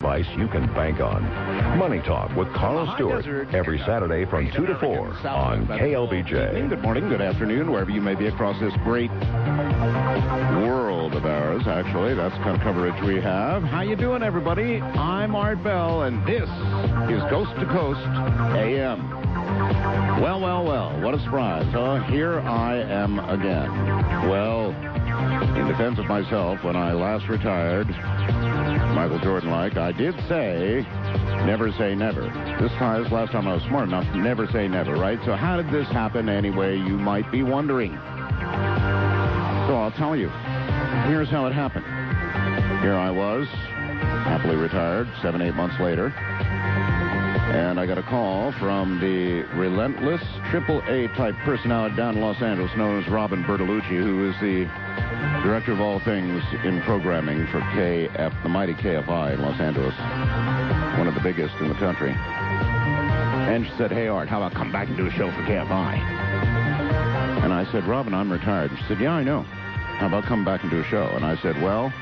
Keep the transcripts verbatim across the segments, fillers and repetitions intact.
price you can bank on. Money Talk with Carl Stewart every Saturday from two to four on K L B J. Good morning, good afternoon, wherever you may be across this great world of ours. Actually, that's the kind of coverage we have. How you doing, everybody? I'm Art Bell, and this is Coast to Coast A M. Well, well, well, what a surprise, huh? Here I am again. Well, in defense of myself, when I last retired, Michael Jordan-like, I did say, never say never. This time, this last time I was smart enough to never say never, right? So how did this happen anyway, you might be wondering. So I'll tell you. Here's how it happened. Here I was, happily retired, seven, eight months later. And I got a call from the relentless triple A type personality down in Los Angeles known as Robin Bertolucci, who is the director of all things in programming for K F, the mighty K F I in Los Angeles, one of the biggest in the country. And she said, hey, Art, how about come back and do a show for K F I? And I said, Robin, I'm retired. She said, yeah, I know. How about come back and do a show? And I said, well,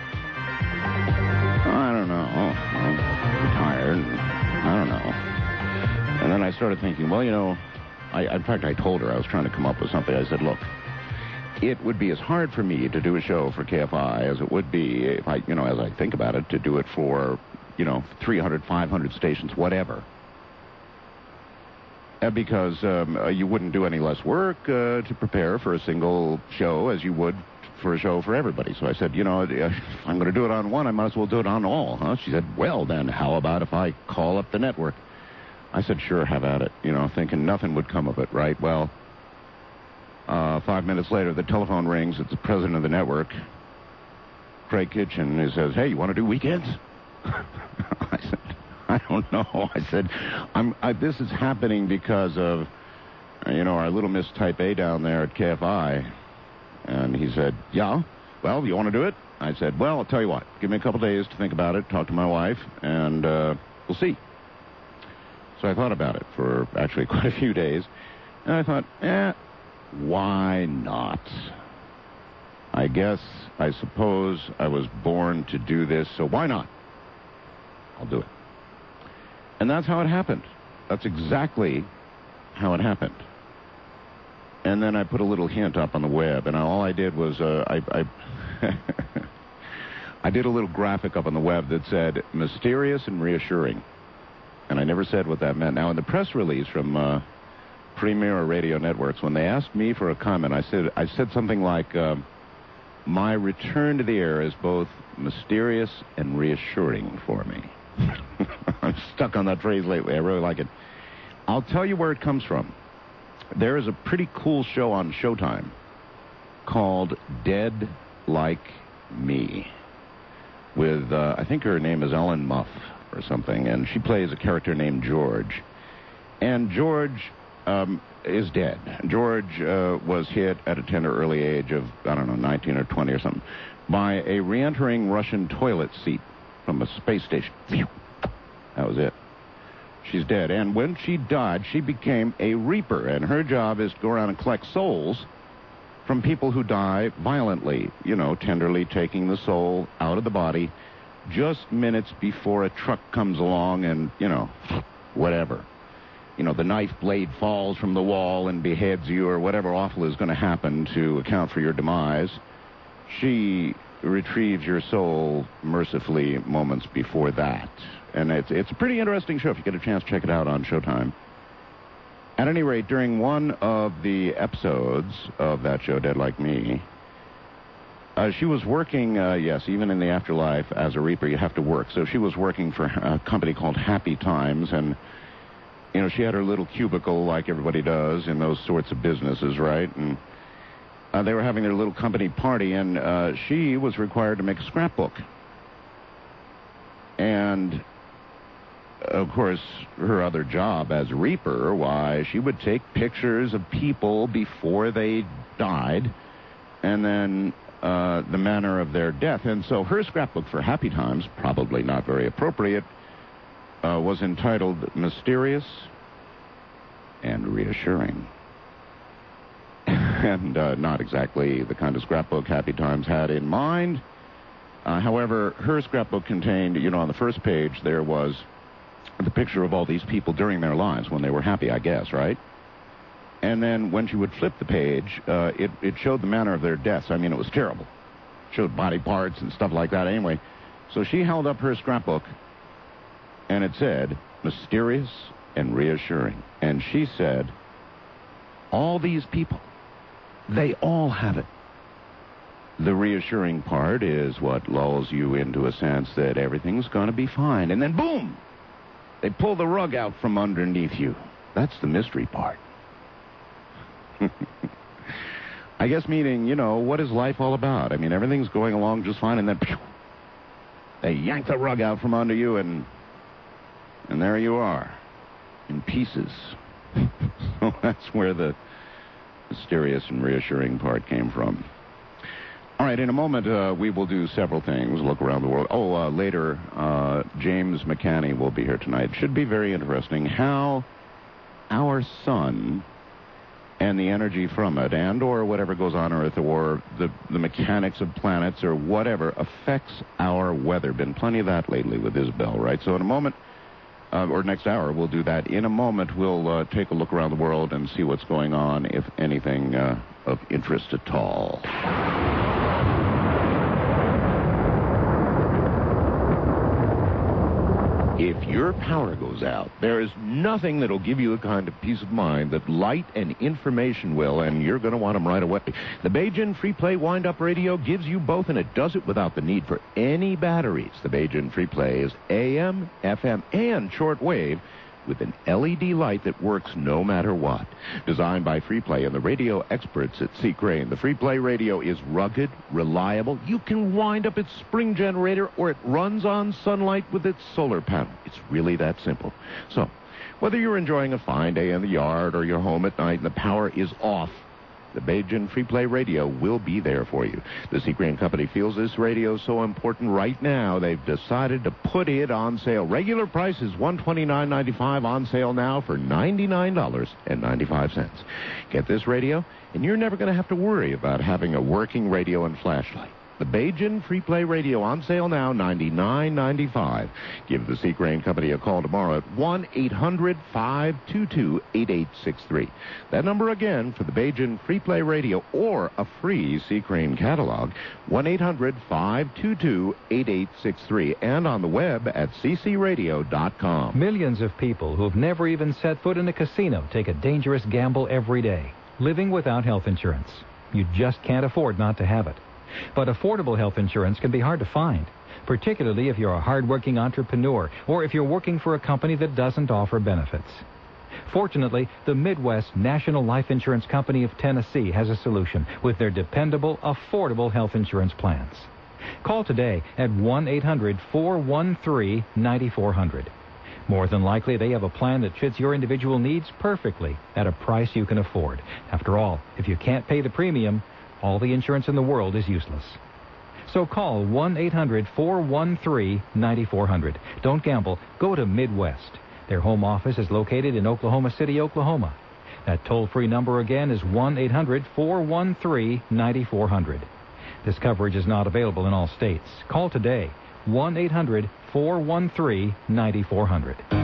I don't know. I'm retired. I don't know. And then I started thinking, well, you know, I, in fact, I told her I was trying to come up with something. I said, look, it would be as hard for me to do a show for K F I as it would be, if I, you know, as I think about it, to do it for, you know, three hundred, five hundred stations, whatever. Uh, because um, uh, you wouldn't do any less work uh, to prepare for a single show as you would for a show for everybody. So I said, you know, if I'm going to do it on one, I might as well do it on all, huh? She said, well, then how about if I call up the network? I said, sure, have at it, you know, thinking nothing would come of it, right? Well, uh, five minutes later, the telephone rings. It's the president of the network, Craig Kitchen. He says, hey, you want to do weekends? I said, I don't know. I said, I'm, I, this is happening because of, uh, you know, our little Miss Type A down there at K F I. And he said, yeah, well, you want to do it? I said, well, I'll tell you what. Give me a couple days to think about it, talk to my wife, and uh, we'll see. So I thought about it for actually quite a few days. And I thought, eh, why not? I guess, I suppose I was born to do this, so why not? I'll do it. And that's how it happened. That's exactly how it happened. And then I put a little hint up on the web, and all I did was uh, I I, I did a little graphic up on the web that said mysterious and reassuring, and I never said what that meant. Now, in the press release from uh, Premier Radio Networks, when they asked me for a comment, I said I said something like, uh, "My return to the air is both mysterious and reassuring for me." I'm stuck on that phrase lately. I really like it. I'll tell you where it comes from. There is a pretty cool show on Showtime called Dead Like Me with, uh, I think her name is Ellen Muff or something, and she plays a character named George. And George um, is dead. George uh, was hit at a tender early age of, I don't know, nineteen or twenty or something, by a re-entering Russian toilet seat from a space station. That was it. She's dead. And when she died, she became a reaper, and her job is to go around and collect souls from people who die violently, you know, tenderly taking the soul out of the body just minutes before a truck comes along and, you know, whatever. You know, the knife blade falls from the wall and beheads you or whatever awful is going to happen to account for your demise. She retrieves your soul mercifully moments before that. And it's it's a pretty interesting show. If you get a chance, check it out on Showtime. At any rate, during one of the episodes of that show, Dead Like Me, uh, she was working, uh, yes, even in the afterlife, as a reaper, you have to work. So she was working for a company called Happy Times, and, you know, she had her little cubicle like everybody does in those sorts of businesses, right? And uh, they were having their little company party, and uh, she was required to make a scrapbook. And of course, her other job as a reaper, why, she would take pictures of people before they died and then uh, the manner of their death. And so her scrapbook for Happy Times, probably not very appropriate, uh, was entitled Mysterious and Reassuring. and uh, not exactly the kind of scrapbook Happy Times had in mind. Uh, however, her scrapbook contained, you know, on the first page there was the picture of all these people during their lives when they were happy, I guess, right? And then when she would flip the page, uh, it, it showed the manner of their deaths. I mean, it was terrible. It showed body parts and stuff like that. Anyway, so she held up her scrapbook, and it said, mysterious and reassuring. And she said, all these people, they all have it. The reassuring part is what lulls you into a sense that everything's going to be fine. And then, boom, they pull the rug out from underneath you. That's the mystery part. I guess meaning, you know, what is life all about? I mean, everything's going along just fine, and then pew, they yank the rug out from under you, and and there you are, in pieces. So that's where the mysterious and reassuring part came from. All right, in a moment, uh, we will do several things, look around the world. Oh, uh, later, uh, James McCanney will be here tonight. Should be very interesting how our sun and the energy from it, and or whatever goes on Earth, or the, the mechanics of planets, or whatever, affects our weather. Been plenty of that lately with Isabel, right? So in a moment, uh, or next hour, we'll do that. In a moment, we'll uh, take a look around the world and see what's going on, if anything uh, of interest at all. If your power goes out, there is nothing that'll give you the kind of peace of mind that light and information will, and you're going to want them right away. The Beijing Free Play Wind-Up Radio gives you both, and it does it without the need for any batteries. The Beijing Free Play is A M, F M, and shortwave, with an L E D light that works no matter what. Designed by Free Play and the radio experts at Sea Crane, the Free Play radio is rugged, reliable. You can wind up its spring generator, or it runs on sunlight with its solar panel. It's really that simple. So, whether you're enjoying a fine day in the yard or you're home at night and the power is off, the Beijing Free Play Radio will be there for you. The Sea Crane Company feels this radio is so important right now, they've decided to put it on sale. Regular price is one hundred twenty-nine dollars and ninety-five cents, on sale now for ninety-nine dollars and ninety-five cents. Get this radio, and you're never going to have to worry about having a working radio and flashlight. The Beijing Free Play Radio on sale now, ninety-nine dollars and ninety-five cents. Give the Sea Crane Company a call tomorrow at one eight hundred, five two two, eight eight six three. That number again for the Beijing Free Play Radio or a free Sea Crane catalog, one eight hundred, five two two, eight eight six three, and on the web at c c radio dot com. Millions of people who've never even set foot in a casino take a dangerous gamble every day, living without health insurance. You just can't afford not to have it. But affordable health insurance can be hard to find, particularly if you're a hard-working entrepreneur or if you're working for a company that doesn't offer benefits. Fortunately, the Midwest National Life Insurance Company of Tennessee has a solution with their dependable, affordable health insurance plans. Call today at one eight hundred, four one three, nine four zero zero. More than likely, they have a plan that fits your individual needs perfectly at a price you can afford. After all, if you can't pay the premium, all the insurance in the world is useless. So call one eight hundred, four one three, nine four zero zero. Don't gamble. Go to Midwest. Their home office is located in Oklahoma City, Oklahoma. That toll-free number again is one eight hundred, four one three, nine four zero zero. This coverage is not available in all states. Call today, one eight hundred, four one three, nine four zero zero.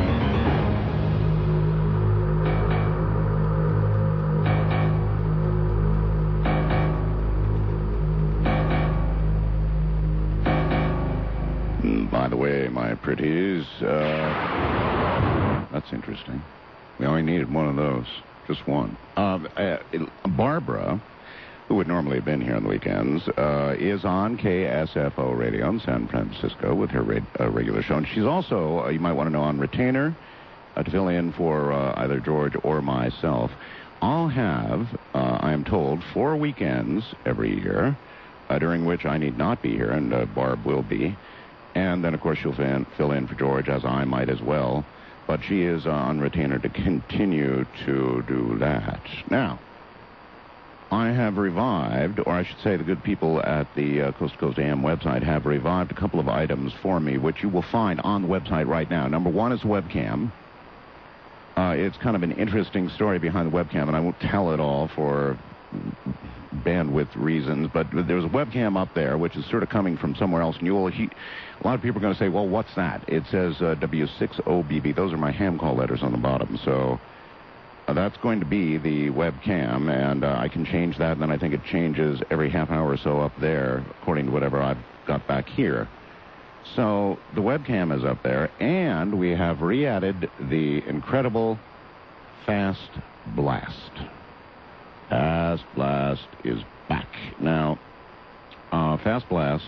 By the way, my pretties, uh, that's interesting. We only needed one of those, just one. Uh, uh, Barbara, who would normally have been here on the weekends, uh, is on K S F O Radio in San Francisco with her reg- uh, regular show. And she's also, uh, you might want to know, on retainer uh, to fill in for uh, either George or myself. I'll have, uh, I am told, four weekends every year, uh, during which I need not be here, and uh, Barb will be. And then, of course, she'll fin- fill in for George, as I might as well. But she is on retainer to continue to do that. Now, I have revived, or I should say the good people at the uh, Coast to Coast A M website have revived a couple of items for me, which you will find on the website right now. Number one is webcam. Uh, it's kind of an interesting story behind the webcam, and I won't tell it all for bandwidth reasons, but there's a webcam up there which is sort of coming from somewhere else, and you'll he, a lot of people are going to say, well, what's that? It says uh, W six O B B. Those are my ham call letters on the bottom, so uh, that's going to be the webcam, and uh, I can change that, and then I think it changes every half hour or so up there according to whatever I've got back here. So the webcam is up there, and we have re-added the incredible Fast Blast. Fast Blast is back. Now, uh, Fast Blast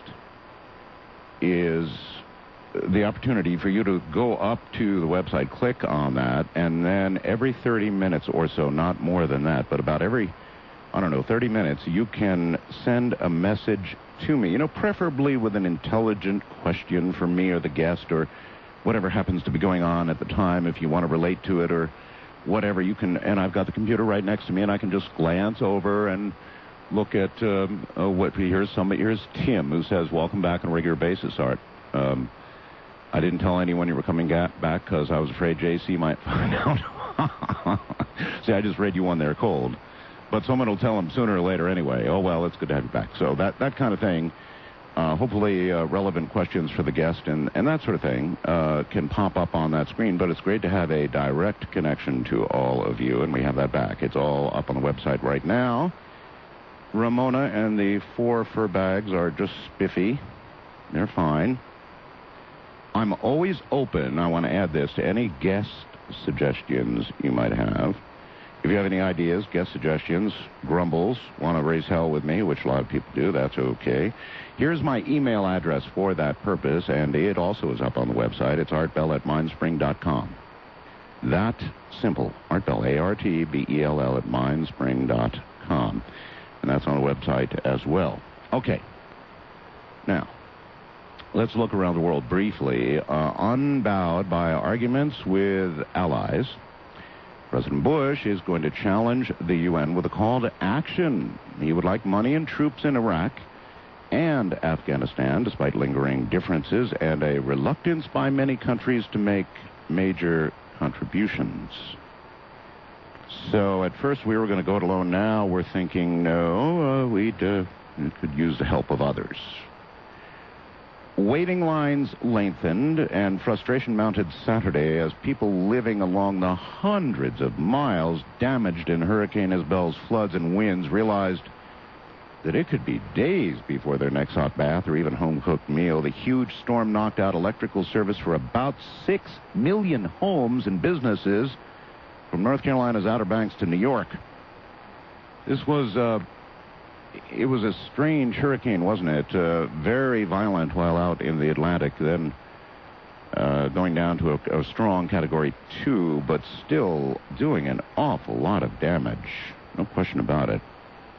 is the opportunity for you to go up to the website, click on that, and then every thirty minutes or so, not more than that, but about every, I don't know, thirty minutes, you can send a message to me, you know, preferably with an intelligent question for me or the guest or whatever happens to be going on at the time. If you want to relate to it or whatever, you can, and I've got the computer right next to me, and I can just glance over and look at um, uh, what, here's somebody, here's Tim, who says, welcome back on a regular basis, Art. Um, I didn't tell anyone you were coming ga- back because I was afraid J C might find out. See, I just read you one there cold. But someone will tell him sooner or later anyway. Oh, well, it's good to have you back. So that, that kind of thing, uh, hopefully uh, relevant questions for the guest and, and that sort of thing uh, can pop up on that screen. But it's great to have a direct connection to all of you, and we have that back. It's all up on the website right now. Ramona and the four fur bags are just spiffy. They're fine. I'm always open, I want to add this, to any guest suggestions you might have. If you have any ideas, guest suggestions, grumbles, want to raise hell with me, which a lot of people do, that's okay. Here's my email address for that purpose, and it also is up on the website. It's artbell at mindspring dot com. That simple. Artbell, A R T B E L L at mindspring dot com. And that's on the website as well. Okay. Now, let's look around the world briefly. Uh, unbowed by arguments with allies, President Bush is going to challenge the U N with a call to action. He would like money and troops in Iraq and Afghanistan, despite lingering differences and a reluctance by many countries to make major contributions. So at first we were going to go it alone. Now we're thinking, no, uh, we'd uh, we could use the help of others. Waiting lines lengthened and frustration mounted Saturday as people living along the hundreds of miles damaged in Hurricane Isabel's floods and winds realized that it could be days before their next hot bath or even home-cooked meal. The huge storm knocked out electrical service for about six million homes and businesses from North Carolina's Outer Banks to New York. This was... Uh, It was a strange hurricane, wasn't it? Uh, very violent while out in the Atlantic, then uh, going down to a, a strong Category two, but still doing an awful lot of damage. No question about it.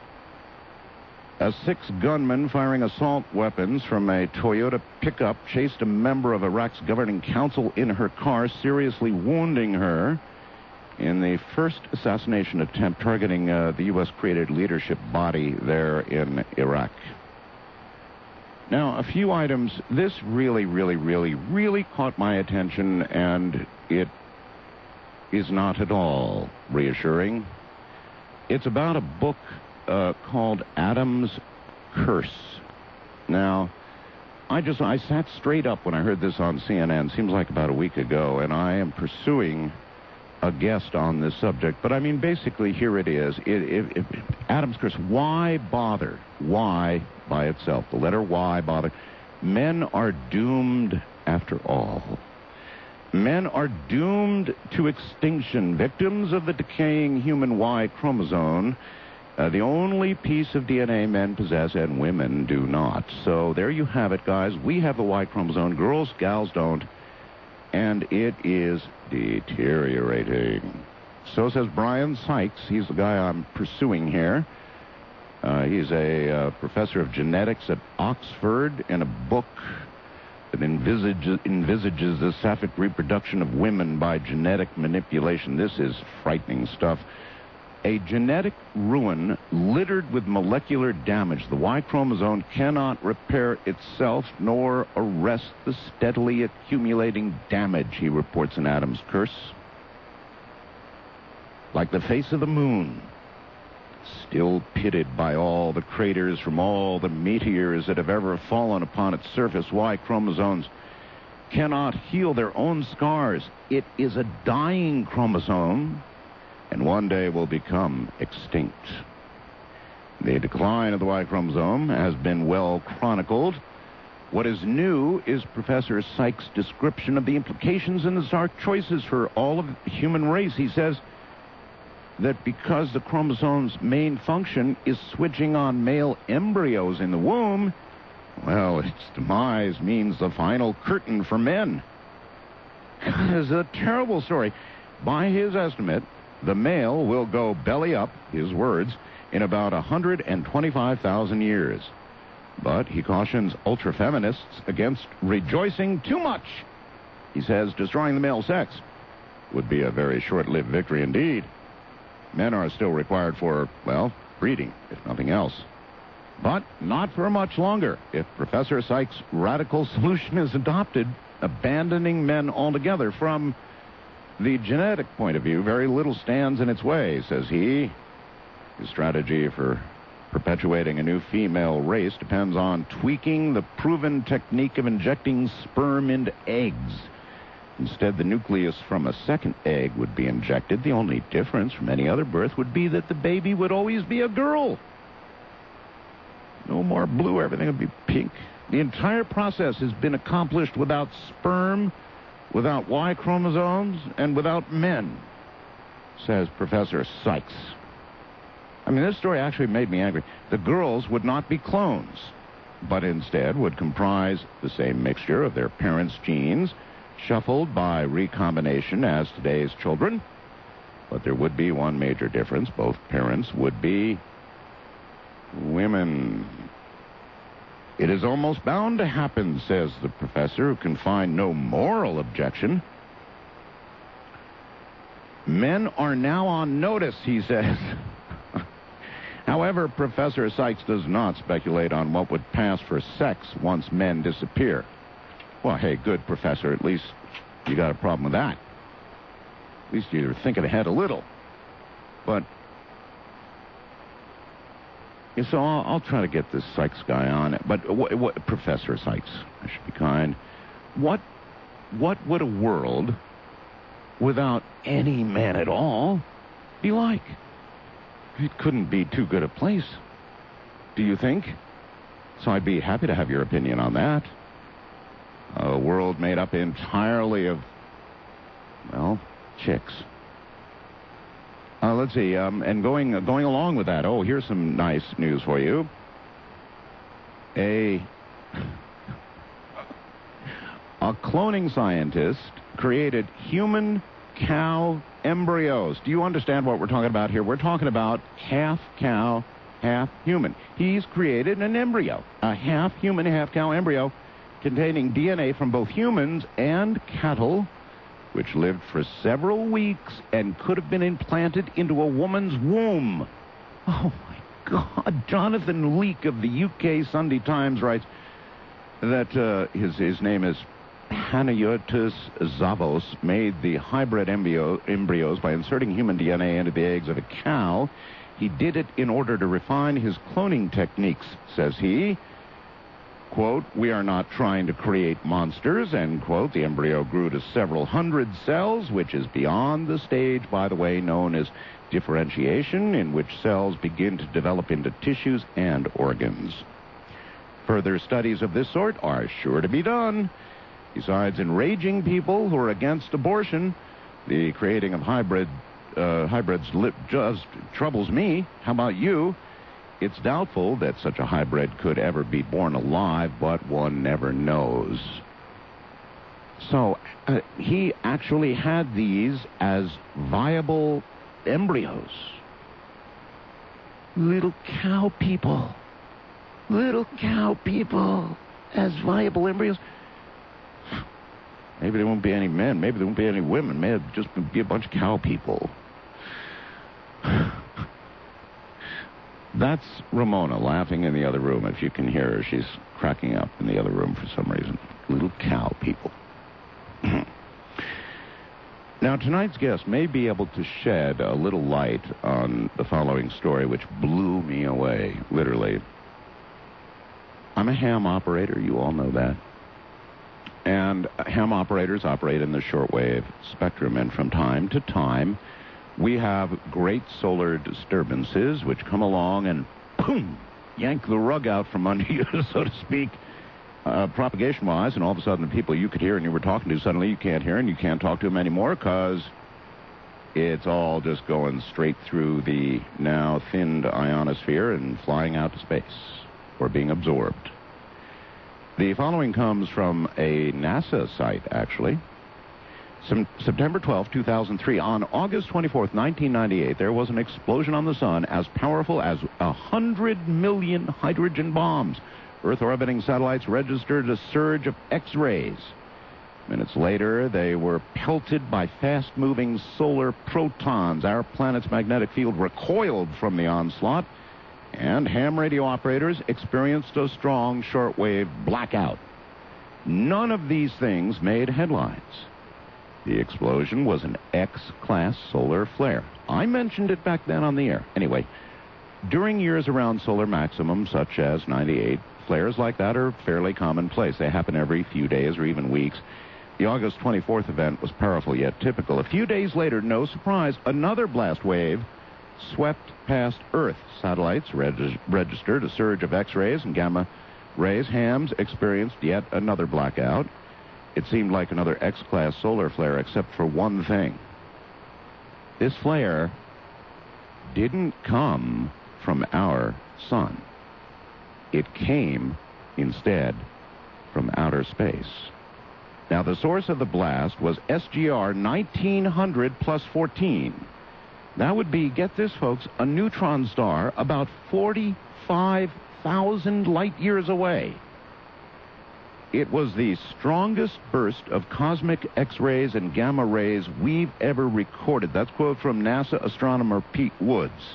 As six gunmen firing assault weapons from a Toyota pickup chased a member of Iraq's governing council in her car, seriously wounding her in the first assassination attempt targeting uh, the U S-created leadership body there in Iraq. Now, a few items. This really, really, really, really caught my attention, and it is not at all reassuring. It's about a book uh, called Adam's Curse. Now, I just, I sat straight up when I heard this on C N N, seems like about a week ago, and I am pursuing a guest on this subject. But I mean, basically, here it is. It, it, it, Adam's Curse. Why bother? Why by itself? The letter Y, bother. Men are doomed after all. Men are doomed to extinction, victims of the decaying human Y chromosome, uh, the only piece of D N A men possess and women do not. So there you have it, guys. We have the Y chromosome. Girls, gals don't. And it is deteriorating. So says Brian Sykes. He's the guy I'm pursuing here. Uh, he's a uh, professor of genetics at Oxford, in a book that envisages, envisages the sapphic reproduction of women by genetic manipulation. This is frightening stuff. A genetic ruin littered with molecular damage. The Y chromosome cannot repair itself nor arrest the steadily accumulating damage, he reports in Adam's Curse. Like the face of the moon, still pitted by all the craters from all the meteors that have ever fallen upon its surface. Y chromosomes cannot heal their own scars. It is a dying chromosome, and one day will become extinct. The decline of the Y chromosome has been well chronicled. What is new is Professor Sykes' description of the implications and the dark choices for all of the human race. He says that because the chromosome's main function is switching on male embryos in the womb, well, its demise means the final curtain for men. It is a terrible story. By his estimate, the male will go belly up, his words, in about one hundred twenty-five thousand years. But he cautions ultra-feminists against rejoicing too much. He says destroying the male sex would be a very short-lived victory indeed. Men are still required for, well, breeding, if nothing else. But not for much longer if Professor Sykes' radical solution is adopted, abandoning men altogether. From the genetic point of view, very little stands in its way, says he. His strategy for perpetuating a new female race depends on tweaking the proven technique of injecting sperm into eggs. Instead, the nucleus from a second egg would be injected. The only difference from any other birth would be that the baby would always be a girl. No more blue, everything would be pink. The entire process has been accomplished without sperm, without Y chromosomes, and without men, says Professor Sykes. I mean, this story actually made me angry. The girls would not be clones, but instead would comprise the same mixture of their parents' genes, shuffled by recombination as today's children. But there would be one major difference. Both parents would be women. It is almost bound to happen, says the professor, who can find no moral objection. Men are now on notice, he says. However, Professor Sykes does not speculate on what would pass for sex once men disappear. Well, hey, good, Professor. At least you got a problem with that. At least you're thinking ahead a little. But, yeah, so I'll, I'll try to get this Sykes guy on. But, what, what, Professor Sykes, I should be kind. What, what would a world without any men at all be like? It couldn't be too good a place, do you think? So I'd be happy to have your opinion on that. A world made up entirely of, well, chicks. Uh, let's see, um, and going uh, going along with that, oh, here's some nice news for you. A, a cloning scientist created human cow embryos. Do you understand what we're talking about here? We're talking about half cow, half human. He's created an embryo, a half human, half cow embryo containing D N A from both humans and cattle, which lived for several weeks and could have been implanted into a woman's womb. Oh, my God. Jonathan Leake of the U K Sunday Times writes that uh, his, his name is Panayotis Zavos, made the hybrid embryo, embryos by inserting human D N A into the eggs of a cow. He did it in order to refine his cloning techniques, says he. Quote, we are not trying to create monsters, end quote. The embryo grew to several hundred cells, which is beyond the stage, by the way, known as differentiation, in which cells begin to develop into tissues and organs. Further studies of this sort are sure to be done. Besides enraging people who are against abortion, the creating of hybrid uh, hybrids li- just troubles me. How about you? It's doubtful that such a hybrid could ever be born alive, but one never knows. So uh, he actually had these as viable embryos. Little cow people. Little cow people as viable embryos. Maybe there won't be any men. Maybe there won't be any women. Maybe it'll just be a bunch of cow people. That's Ramona laughing in the other room. If you can hear her, she's cracking up in the other room for some reason. Little cow people. Now, Now, tonight's guest may be able to shed a little light on the following story, which blew me away, literally. I'm a ham operator. You all know that. And ham operators operate in the shortwave spectrum, and from time to time, we have great solar disturbances which come along and, boom, yank the rug out from under you, so to speak, uh, propagation-wise, and all of a sudden the people you could hear and you were talking to, suddenly you can't hear and you can't talk to them anymore because it's all just going straight through the now thinned ionosphere and flying out to space or being absorbed. The following comes from a NASA site, actually. Some, September twelfth, two thousand three. On August twenty-fourth, nineteen ninety-eight, there was an explosion on the sun as powerful as a hundred million hydrogen bombs. Earth-orbiting satellites registered a surge of X-rays. Minutes later, they were pelted by fast-moving solar protons. Our planet's magnetic field recoiled from the onslaught, and ham radio operators experienced a strong shortwave blackout. None of these things made headlines. The explosion was an X-class solar flare. I mentioned it back then on the air. Anyway, during years around solar maximum, such as ninety-eight, flares like that are fairly commonplace. They happen every few days or even weeks. The August twenty-fourth event was powerful yet typical. A few days later, no surprise, another blast wave swept past Earth. Satellites reg- registered a surge of X-rays and gamma rays. Hams experienced yet another blackout. It seemed like another X-class solar flare, except for one thing. This flare didn't come from our sun. It came, instead, from outer space. Now, the source of the blast was S G R nineteen hundred plus fourteen. That would be, get this, folks, a neutron star about forty-five thousand light years away. It was the strongest burst of cosmic X-rays and gamma rays we've ever recorded. That's a quote from NASA astronomer Pete Woods.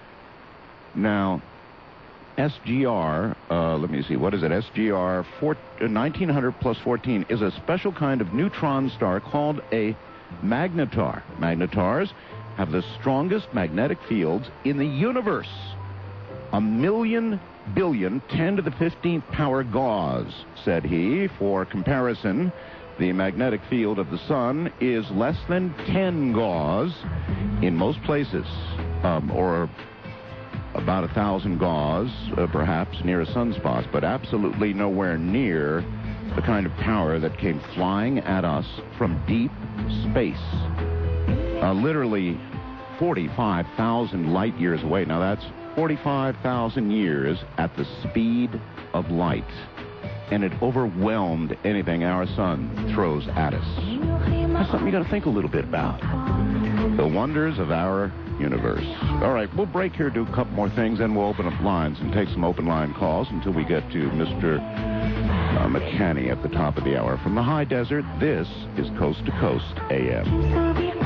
Now, S G R, uh, let me see, what is it? S G R four, uh, nineteen hundred plus fourteen is a special kind of neutron star called a magnetar. Magnetars have the strongest magnetic fields in the universe. A million billion, ten to the fifteenth power gauss, said he. For comparison, the magnetic field of the sun is less than ten gauss in most places, um, or about a thousand gauss, uh, perhaps, near a sunspot, but absolutely nowhere near the kind of power that came flying at us from deep space. Uh, literally forty-five thousand light years away. Now, that's forty-five thousand years at the speed of light. And it overwhelmed anything our sun throws at us. That's something you got to think a little bit about. The wonders of our universe. All right, we'll break here, do a couple more things, then we'll open up lines and take some open line calls until we get to Mister Uh, McCanny at the top of the hour. From the high desert, this is Coast to Coast A M.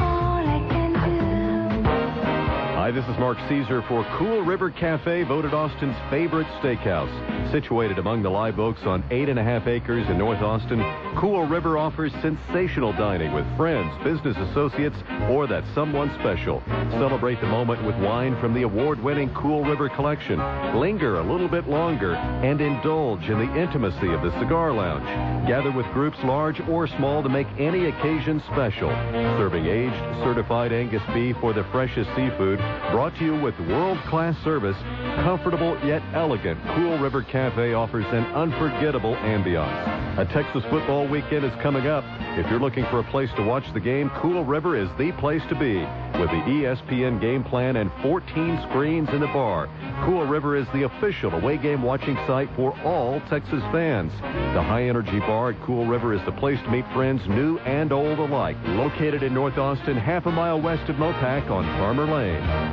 Hi, this is Mark Caesar for Cool River Cafe, voted Austin's favorite steakhouse. Situated among the live oaks on eight and a half acres in North Austin, Cool River offers sensational dining with friends, business associates, or that someone special. Celebrate the moment with wine from the award-winning Cool River collection. Linger a little bit longer and indulge in the intimacy of the cigar lounge. Gather with groups large or small to make any occasion special. Serving aged, certified Angus beef or the freshest seafood. Brought to you with world-class service, comfortable yet elegant, Cool River Cafe offers an unforgettable ambiance. A Texas football weekend is coming up. If you're looking for a place to watch the game, Cool River is the place to be. With the E S P N game plan and fourteen screens in the bar, Cool River is the official away game watching site for all Texas fans. The high-energy bar at Cool River is the place to meet friends new and old alike. Located in North Austin, half a mile west of Mopac on Farmer Lane.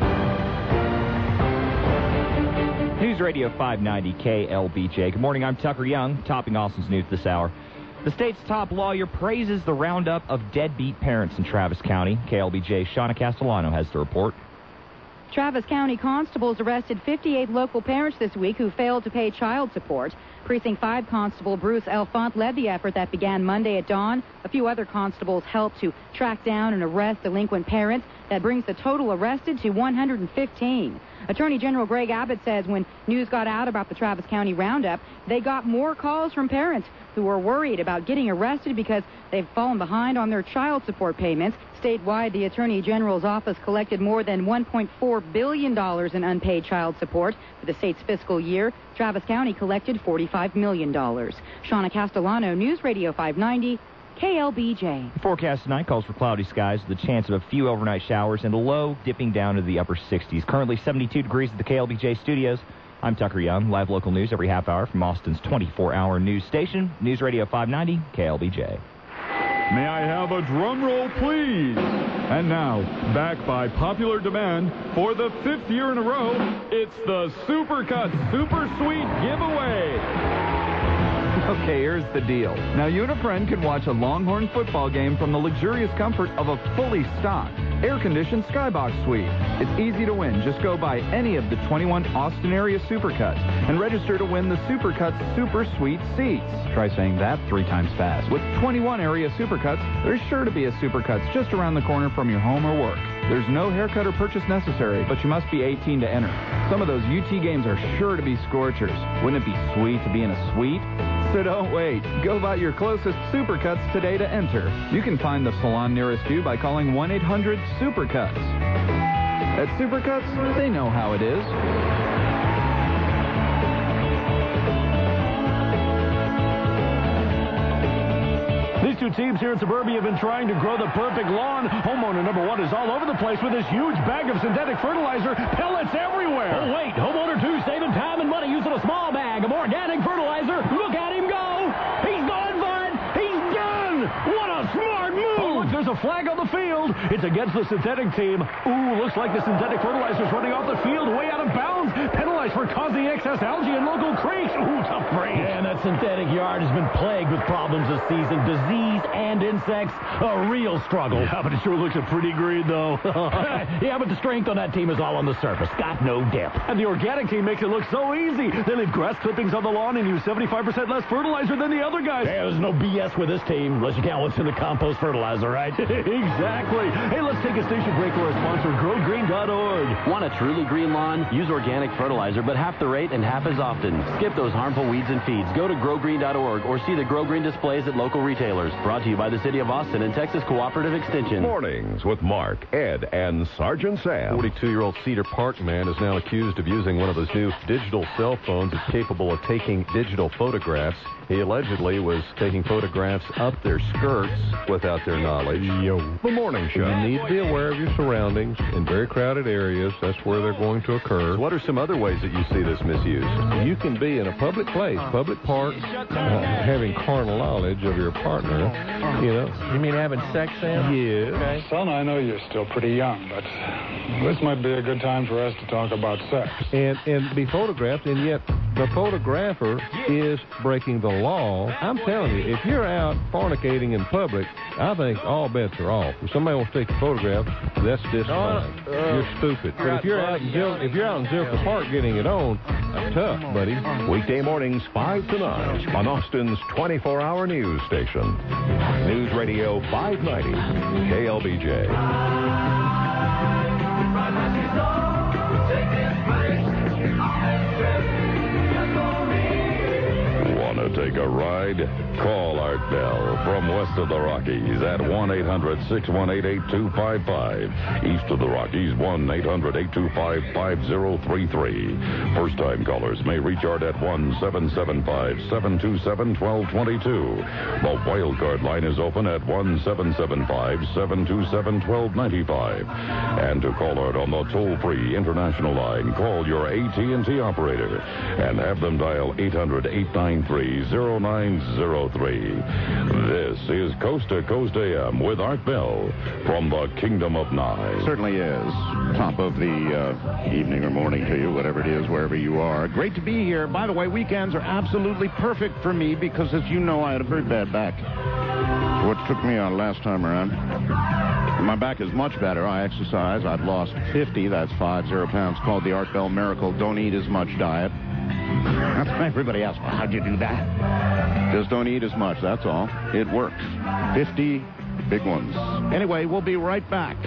News Radio five ninety K L B J. Good morning, I'm Tucker Young, topping Austin's news this hour. The state's top lawyer praises the roundup of deadbeat parents in Travis County. K L B J's Shauna Castellano has the report. Travis County constables arrested fifty-eight local parents this week who failed to pay child support. Precinct five Constable Bruce Elfont led the effort that began Monday at dawn. A few other constables helped to track down and arrest delinquent parents. That brings the total arrested to one hundred fifteen. Attorney General Greg Abbott says when news got out about the Travis County Roundup, they got more calls from parents who were worried about getting arrested because they've fallen behind on their child support payments. Statewide, the Attorney General's office collected more than one point four billion dollars in unpaid child support for the state's fiscal year. Travis County collected forty-five million dollars. Shauna Castellano, News Radio five ninety, K L B J. The forecast tonight calls for cloudy skies with a chance of a few overnight showers and a low dipping down to the upper sixties. Currently seventy-two degrees at the K L B J studios. I'm Tucker Young. Live local news every half hour from Austin's twenty-four hour news station. News Radio five ninety, K L B J. May I have a drum roll, please? And now, back by popular demand, for the fifth year in a row, it's the Supercut Super Sweet Giveaway. Okay, here's the deal. Now, you and a friend can watch a Longhorn football game from the luxurious comfort of a fully stocked, air-conditioned Skybox Suite. It's easy to win. Just go by any of the twenty-one Austin area Supercuts and register to win the Supercuts Super Sweet seats. Try saying that three times fast. With twenty-one area Supercuts, there's sure to be a Supercuts just around the corner from your home or work. There's no haircut or purchase necessary, but you must be eighteen to enter. Some of those U T games are sure to be scorchers. Wouldn't it be sweet to be in a suite? So don't wait. Go by your closest Supercuts today to enter. You can find the salon nearest you by calling one eight hundred Supercuts. At Supercuts, they know how it is. These two teams here in Suburbia have been trying to grow the perfect lawn. Homeowner number one is all over the place with this huge bag of synthetic fertilizer. Pellets everywhere. Oh, wait. Homeowner two saving time and money using a small bag of organic fertilizer. Look at him go. He's going for it. He's done. What a smart move. Oh, look, there's a flag on the field. It's against the synthetic team. Ooh, looks like the synthetic fertilizer's running off the field way out of bounds. Penalized for causing excess algae in local creeks. Ooh, tough break. Yeah, and that synthetic yard has been plagued with problems this season. Disease and insects, a real struggle. Yeah, but it sure looks a pretty green, though. Yeah, but the strength on that team is all on the surface. Got no depth. And the organic team makes it look so easy. They leave grass clippings on the lawn and use seventy-five percent less fertilizer than the other guys. Yeah, there's no B S with this team, unless you count what's in the compost fertilizer, right? Exactly. Hey, let's take a station break for our sponsor, grow green dot org. Want a truly green lawn? Use organic fertilizer, but half the rate and half as often. Skip those harmful weeds and feeds. Go to grow green dot org or see the Grow Green displays at local retailers. Brought to you by the City of Austin and Texas Cooperative Extension. Mornings with Mark, Ed, and Sergeant Sam. forty-two-year-old Cedar Park man is now accused of using one of those new digital cell phones that's capable of taking digital photographs. He allegedly was taking photographs up their skirts without their knowledge. Yo. The Morning Show. You need to be aware of your surroundings in very crowded areas. That's where they're going to occur. So what are some other ways that you see this misused? You can be in a public place, public park, uh, having carnal knowledge of your partner, you know. You mean having sex, Sam? Yeah. Okay. Son, I know you're still pretty young, but this might be a good time for us to talk about sex. And, and be photographed, and yet the photographer is breaking the law. I'm telling you, if you're out fornicating in public, I think all bets are off. If somebody wants to take a photograph, that's disfine. Uh, you're stupid. But if you're out in Zil- if you're out in Zilker Park getting it on, that's tough, buddy. Weekday mornings five to nine on Austin's twenty-four hour news station. News Radio five ninety, K L B J. Want to take a ride? Call Art Bell from west of the Rockies at one eight hundred six one eight eight two five five. East of the Rockies, one eight hundred eight two five five zero three three. First-time callers may reach Art at one seven seven five seven two seven one two two two. The wild card line is open at one seven seven five seven two seven one two nine five. And to call Art on the toll-free international line, call your A T and T operator and have them dial eight hundred eight nine three zero nine zero three. This is Coast to Coast A M with Art Bell from the Kingdom of Nye. Certainly is. Top of the uh, evening or morning to you, whatever it is, wherever you are. Great to be here. By the way, weekends are absolutely perfect for me because, as you know, I had a very bad back. What took me out last time around. My back is much better. I exercise. I've lost fifty. That's five zero pounds. Called the Art Bell Miracle. Don't eat as much diet. That's why everybody asks, well, how'd you do that? Just don't eat as much, that's all. It works. fifty big ones. Anyway, we'll be right back.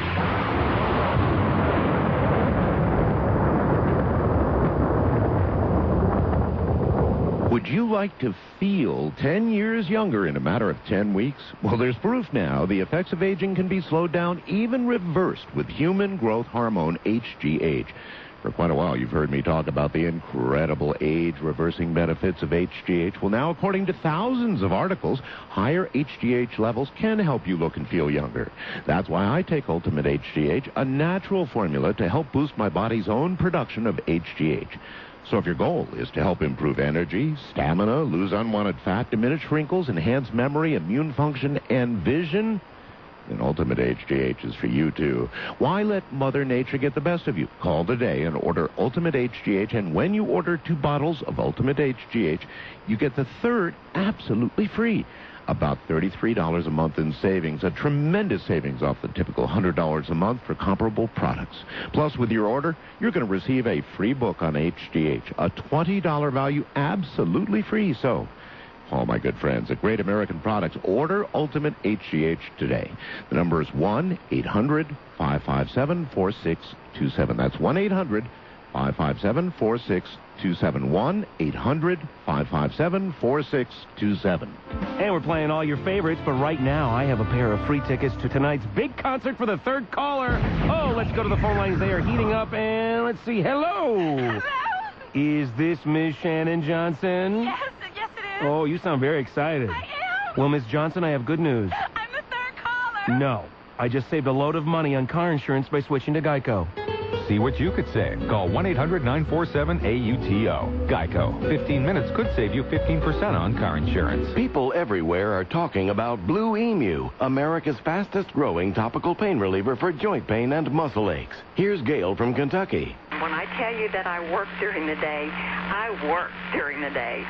Would you like to feel ten years younger in a matter of ten weeks? Well, there's proof now the effects of aging can be slowed down, even reversed, with human growth hormone, H G H. For quite a while, you've heard me talk about the incredible age-reversing benefits of H G H. Well, now, according to thousands of articles, higher H G H levels can help you look and feel younger. That's why I take Ultimate H G H, a natural formula to help boost my body's own production of H G H. So if your goal is to help improve energy, stamina, lose unwanted fat, diminish wrinkles, enhance memory, immune function, and vision, then Ultimate H G H is for you, too. Why let Mother Nature get the best of you? Call today and order Ultimate H G H, and when you order two bottles of Ultimate H G H, you get the third absolutely free. About thirty-three dollars a month in savings, a tremendous savings off the typical one hundred dollars a month for comparable products. Plus, with your order, you're going to receive a free book on H G H, a twenty dollars value absolutely free. So, all my good friends at Great American Products, order Ultimate H G H today. The number is one eight hundred five five seven four six two seven. That's one eight hundred five five seven four six two seven. one eight hundred five five seven four six two seven. And we're playing all your favorites, but right now I have a pair of free tickets to tonight's big concert for the third caller. Oh, let's go to the phone lines. They are heating up, and let's see. Hello. Hello. Is this Miss Shannon Johnson? Yes, yes it is. Oh, you sound very excited. I am. Well, Miss Johnson, I have good news. I'm the third caller. No. I just saved a load of money on car insurance by switching to Geico. See what you could save. Call one eight hundred nine four seven A U T O. Geico. fifteen minutes could save you fifteen percent on car insurance. People everywhere are talking about Blue Emu, America's fastest growing topical pain reliever for joint pain and muscle aches. Here's Gail from Kentucky. When I tell you that I work during the day, I work during the day.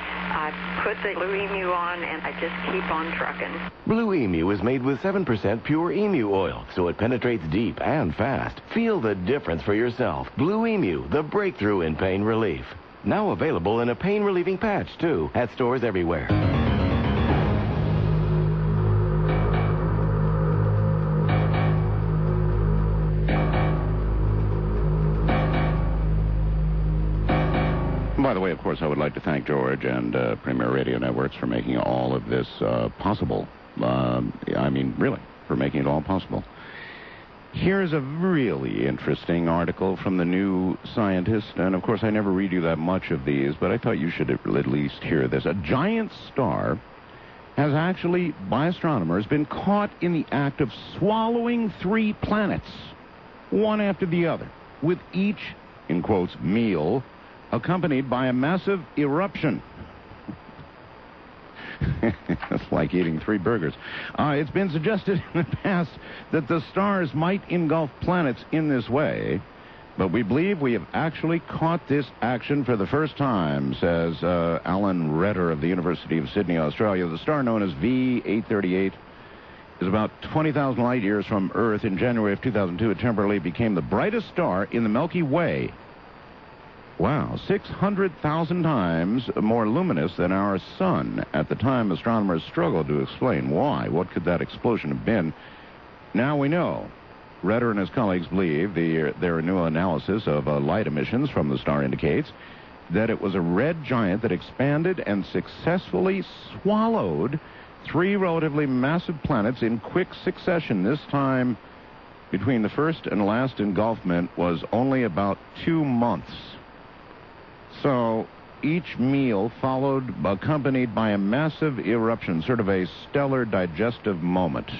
I put the Blue Emu on and I just keep on trucking. Blue Emu is made with seven percent pure emu oil, so it penetrates deep and fast. Feel the difference for yourself. Blue Emu, the breakthrough in pain relief. Now available in a pain-relieving patch, too, at stores everywhere. By the way, of course, I would like to thank George and uh, Premier Radio Networks for making all of this uh, possible. Uh, I mean, really, for making it all possible. Here's a really interesting article from the New Scientist, and of course, I never read you that much of these, but I thought you should at least hear this. A giant star has actually, by astronomers, been caught in the act of swallowing three planets, one after the other, with each, in quotes, meal, accompanied by a massive eruption. It's like eating three burgers. Uh, it's been suggested in the past that the stars might engulf planets in this way, but we believe we have actually caught this action for the first time, says uh, Alan Redder of the University of Sydney, Australia. The star, known as V eight thirty-eight, is about twenty thousand light years from Earth. In January of two thousand two, it temporarily became the brightest star in the Milky Way. Wow, six hundred thousand times more luminous than our sun. At the time, astronomers struggled to explain why. What could that explosion have been? Now we know. Redder and his colleagues believe the, their new analysis of uh, light emissions from the star indicates that it was a red giant that expanded and successfully swallowed three relatively massive planets in quick succession. This time, between the first and last engulfment, was only about two months. So each meal followed, accompanied by a massive eruption, sort of a stellar digestive moment.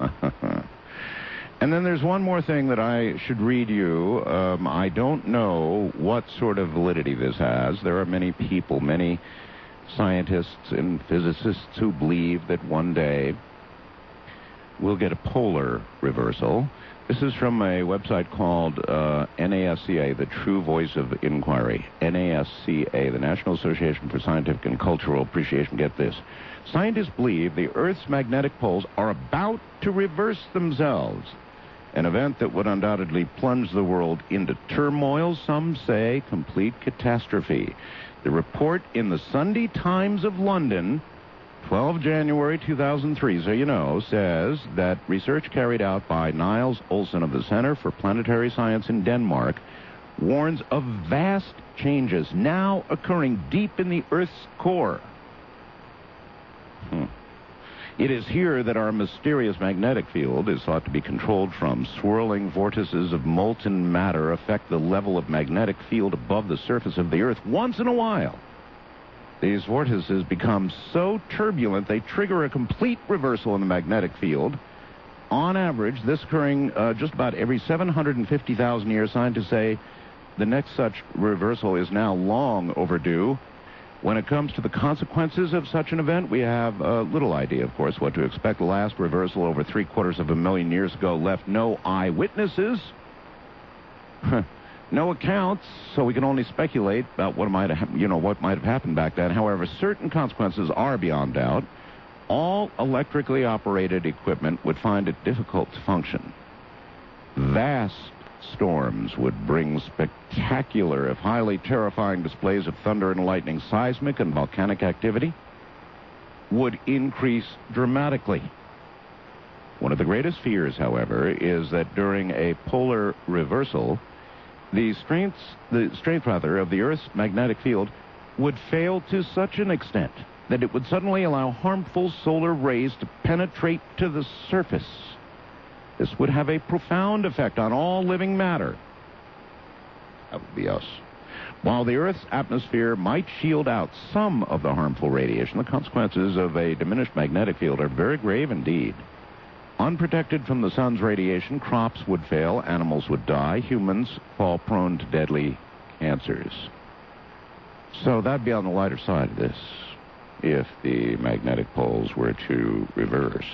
And then there's one more thing that I should read you. Um, I don't know what sort of validity this has. There are many people, many scientists and physicists who believe that one day we'll get a polar reversal. This is from a website called uh, N A S C A, the True Voice of Inquiry. N A S C A, the National Association for Scientific and Cultural Appreciation. Get this. Scientists believe the Earth's magnetic poles are about to reverse themselves, an event that would undoubtedly plunge the world into turmoil, some say complete catastrophe. The report in the Sunday Times of London, the twelfth of January two thousand three, so you know, says that research carried out by Niels Olsen of the Center for Planetary Science in Denmark warns of vast changes now occurring deep in the Earth's core. Hmm. It is here that our mysterious magnetic field is thought to be controlled from. Swirling vortices of molten matter affect the level of magnetic field above the surface of the Earth once in a while. These vortices become so turbulent they trigger a complete reversal in the magnetic field. On average, this occurring uh, just about every seven hundred fifty thousand years. Scientists say the next such reversal is now long overdue. When it comes to the consequences of such an event, we have a little idea, of course, what to expect. The last reversal over three quarters of a million years ago left no eyewitnesses, no accounts, so we can only speculate about what might have, you know, what might have happened back then. However, certain consequences are beyond doubt. All electrically operated equipment would find it difficult to function. Vast storms would bring spectacular, if highly terrifying, displays of thunder and lightning. Seismic and volcanic activity would increase dramatically. One of the greatest fears, however, is that during a polar reversal, the strengths, the strength rather, of the Earth's magnetic field would fail to such an extent that it would suddenly allow harmful solar rays to penetrate to the surface. This would have a profound effect on all living matter. That would be us. While the Earth's atmosphere might shield out some of the harmful radiation, the consequences of a diminished magnetic field are very grave indeed. Unprotected from the sun's radiation, crops would fail, animals would die, humans fall prone to deadly cancers. So that'd be on the lighter side of this, if the magnetic poles were to reverse.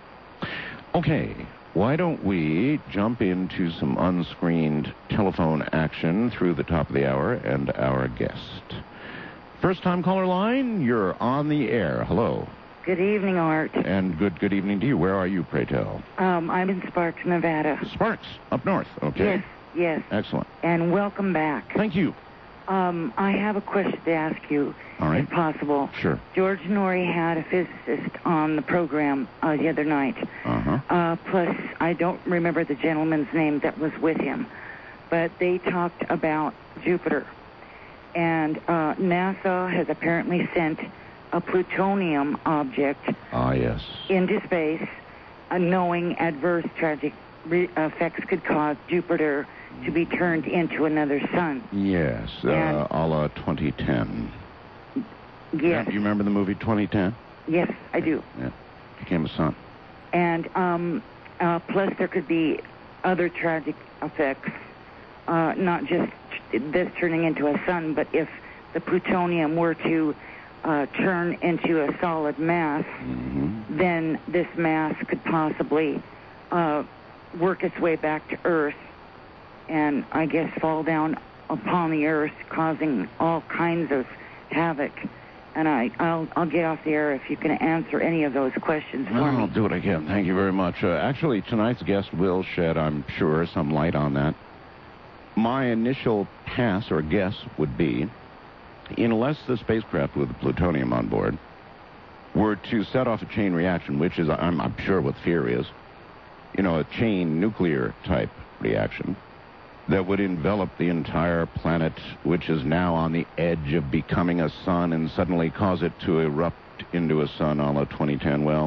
Okay. Why don't we jump into some unscreened telephone action through the top of the hour and our guest. First-time caller line, you're on the air. Hello. Good evening, Art. And good good evening to you. Where are you, pray tell? Um, I'm in Sparks, Nevada. Sparks, up north. Okay. Yes, yes. Excellent. And welcome back. Thank you. Um, I have a question to ask you, All right. if possible. Sure. George Norrie had a physicist on the program uh, the other night. Uh-huh. Uh, plus, I don't remember the gentleman's name that was with him, but they talked about Jupiter. And uh, NASA has apparently sent a plutonium object Ah, yes. into space, uh, knowing adverse tragic re- effects could cause Jupiter to be turned into another sun. Yes, uh, And- a la twenty ten. Yes. You remember the movie twenty ten? Yes, I do. Yeah. Became a sun. And um, uh, plus there could be other tragic effects, uh, not just this turning into a sun, but if the plutonium were to uh, turn into a solid mass, mm-hmm. then this mass could possibly uh, work its way back to Earth and, I guess, fall down upon the Earth, causing all kinds of havoc. And I, I'll, I'll get off the air if you can answer any of those questions for Well, me. I'll do it again. Thank you very much. Uh, actually, tonight's guest will shed, I'm sure, some light on that. My initial pass or guess would be, unless the spacecraft with the plutonium on board were to set off a chain reaction, which is, I'm, I'm sure what fear is, you know, a chain nuclear type reaction that would envelop the entire planet, which is now on the edge of becoming a sun, and suddenly cause it to erupt into a sun a la twenty ten. Well,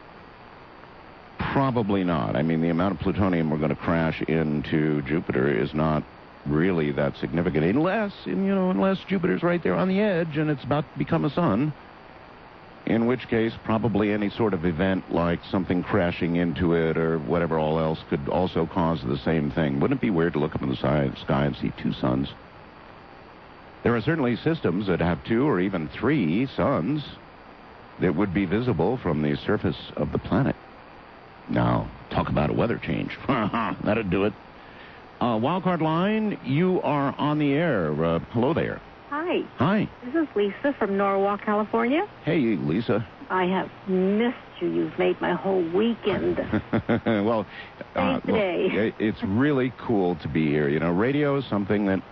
probably not. I mean, the amount of plutonium we're going to crash into Jupiter is not really that significant, unless, you know, unless Jupiter's right there on the edge and it's about to become a sun. In which case, probably any sort of event like something crashing into it or whatever all else could also cause the same thing. Wouldn't it be weird to look up in the sky and see two suns? There are certainly systems that have two or even three suns that would be visible from the surface of the planet. Now, talk about a weather change. That'd do it. Uh, Wildcard line, you are on the air. Uh, hello there. Hi. Hi. This is Lisa from Norwalk, California. Hey, Lisa. I have missed you. You've made my whole weekend. well, uh, today. well, it's really cool to be here. You know, radio is something that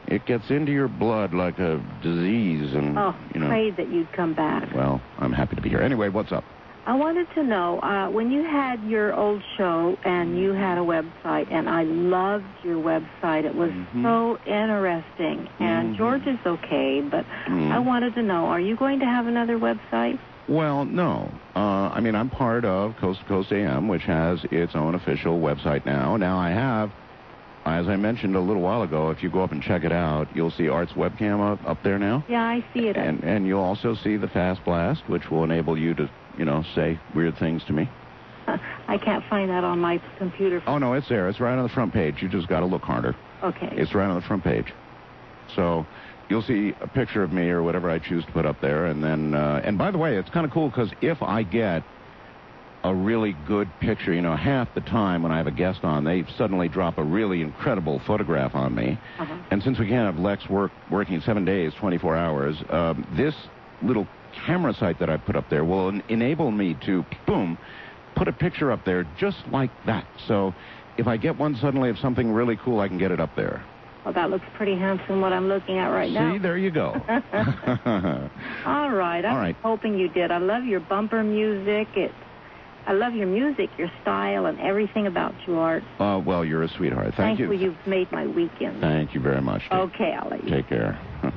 It gets into your blood like a disease, and Oh, you know. prayed that you'd come back. Well, I'm happy to be here. Anyway, what's up? I wanted to know, uh, when you had your old show and you had a website, and I loved your website. It was Mm-hmm. so interesting. And George is okay, but Mm. I wanted to know, are you going to have another website? Well, no. Uh, I mean, I'm part of Coast to Coast A M, which has its own official website now. Now, I have, as I mentioned a little while ago, if you go up and check it out, you'll see Art's webcam up, up there now. Yeah, I see it. And, and you'll also see the Fast Blast, which will enable you to, you know, say weird things to me. I can't find that on my computer. Oh, no, it's there. It's right on the front page. You just got to look harder. Okay. It's right on the front page. So you'll see a picture of me or whatever I choose to put up there. And then, uh, and by the way, it's kind of cool because if I get a really good picture, you know, half the time when I have a guest on, they suddenly drop a really incredible photograph on me. Uh-huh. And since we can't have Lex work working seven days, twenty-four hours, um, this little camera site that I put up there will en- enable me to, boom, put a picture up there just like that. So if I get one suddenly of something really cool, I can get it up there. Well, that looks pretty handsome, what I'm looking at right now. See, there you go. All right. I'm All right. hoping you did. I love your bumper music. It, I love your music, your style, and everything about you, Art. Uh, well, you're a sweetheart. Thank Thankful you. you've made my weekend. Thank you very much. Take, Okay, I'll let you. take care.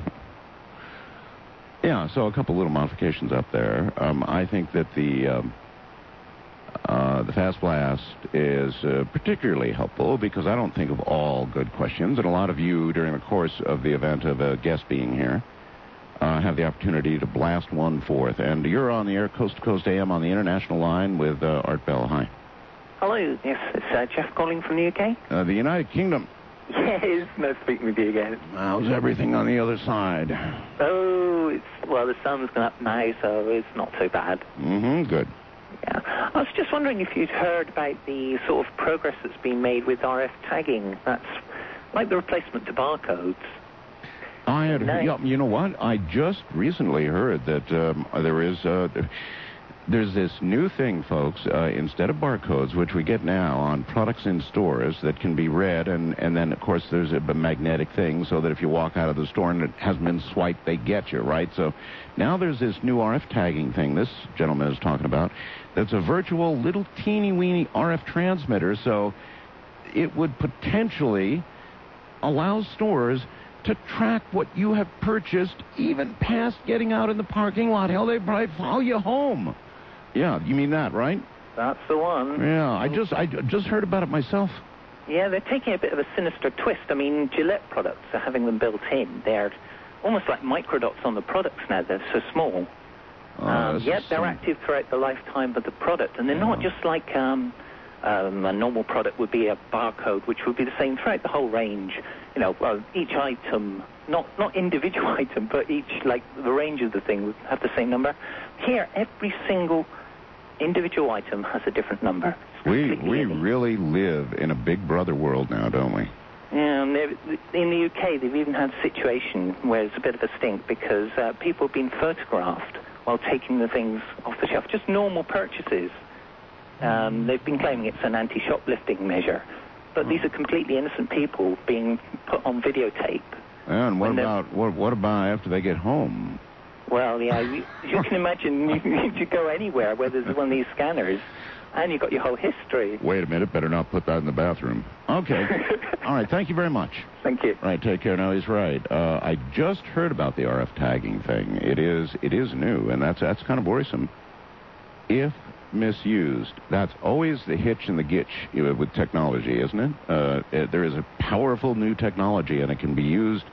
Yeah, so a couple little modifications up there. Um, I think that the um, uh, the Fast Blast is uh, particularly helpful because I don't think of all good questions, and a lot of you during the course of the event of a guest being here uh, have the opportunity to blast one forth. And you're on the air, Coast to Coast A M on the international line with uh, Art Bell. Hi. Hello, yes, it's uh, Jeff calling from the U K. Uh, the United Kingdom. Yes, nice speaking with you again. How's everything on the other side? Oh, it's, well, the sun's gone up now, so it's not so bad. Mm-hmm, good. Yeah. I was just wondering if you'd heard about the sort of progress that's been made with R F tagging. That's like the replacement to barcodes. I had, No. yeah, you know what? I just recently heard that um, there is, uh, there's this new thing, folks. Uh, instead of barcodes, which we get now on products in stores that can be read, and, and then of course there's a, a magnetic thing, so that if you walk out of the store and it hasn't been swiped, they get you, right? So now there's this new R F tagging thing this gentleman is talking about. That's a virtual little teeny weeny R F transmitter, so it would potentially allow stores to track what you have purchased even past getting out in the parking lot. Hell, they probably follow you home. Yeah, you mean that, right? That's the one. Yeah, I just I just heard about it myself. Yeah, they're taking a bit of a sinister twist. I mean, Gillette products are having them built in. They're almost like microdots on the products now. They're so small. Oh, um, this yet is they're some- active throughout the lifetime of the product. And they're not just like um, um, a normal product would be a barcode, which would be the same throughout the whole range. You know, well, each item, not not individual item, but each, like, the range of the thing would have the same number. Here, every single individual item has a different number. We we really live in a Big Brother world now, don't we? Yeah, and they've- in the U K, they've even had a situation where it's a bit of a stink because uh, people have been photographed while taking the things off the shelf, just normal purchases. Um, they've been claiming it's an anti-shoplifting measure, but these are completely innocent people being put on videotape. And what When they're- about what what about after they get home? Well, yeah, you, you can imagine you, you go anywhere where there's one of these scanners, and you've got your whole history. Wait a minute, better not put that in the bathroom. Okay. All right, thank you very much. Thank you. All right, take care. No, he's right. Uh, I just heard about the R F tagging thing. It is it is new, and that's that's kind of worrisome. If misused, that's always the hitch and the gitch you know, with technology, isn't it? Uh, it? There is a powerful new technology, and it can be used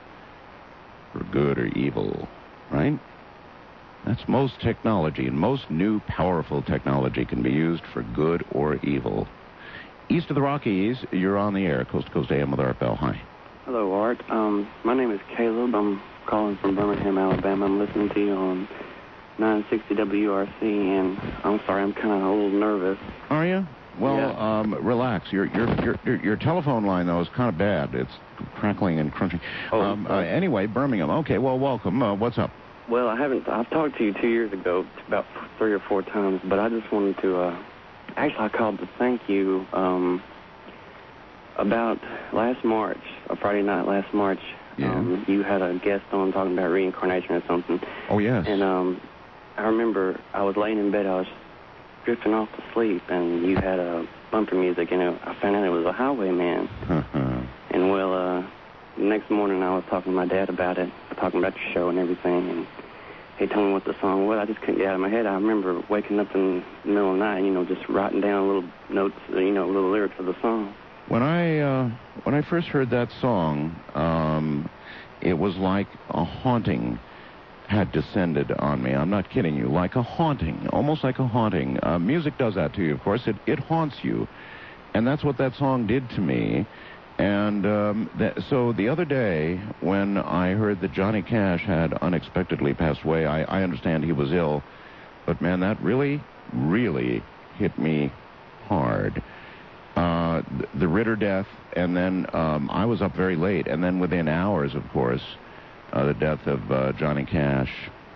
for good or evil, right? That's most technology, and most new powerful technology can be used for good or evil. East of the Rockies, you're on the air. Coast to Coast A M with Art Bell. Hi. Hello, Art. Um, my name is Caleb. I'm calling from Birmingham, Alabama. I'm listening to you on nine sixty W R C, and I'm sorry, I'm kind of a little nervous. Are you? Well, Yeah. um, relax. Your, your your your your telephone line though is kind of bad. It's crackling and crunching. Oh, um, uh, anyway, Birmingham. Okay, well, welcome. Uh, what's up? Well, I haven't. I've talked to you two years ago, about three or four times, but I just wanted to. Uh, actually, I called to thank you um, about last March, a Friday night last March. Yeah. Um, you had a guest on talking about reincarnation or something. Oh, yes. And um, I remember I was laying in bed, I was drifting off to sleep, and you had a bumper music, and it, I found out it was a Highwayman. Uh-huh. And, well, uh, the next morning I was talking to my dad about it, talking about your show and everything, and he told me what the song was. I just couldn't get it out of my head. I remember waking up in the middle of the night, you know, just writing down little notes, you know, little lyrics of the song. When I uh, when I first heard that song, um, it was like a haunting had descended on me. I'm not kidding you. Like a haunting, almost like a haunting. Uh, music does that to you, of course. It, it haunts you. And that's what that song did to me. And um, that, so the other day, when I heard that Johnny Cash had unexpectedly passed away, I, I understand he was ill, but man, that really, really hit me hard. Uh, the, the Ritter death, and then um, I was up very late, and then within hours, of course, uh, the death of uh, Johnny Cash.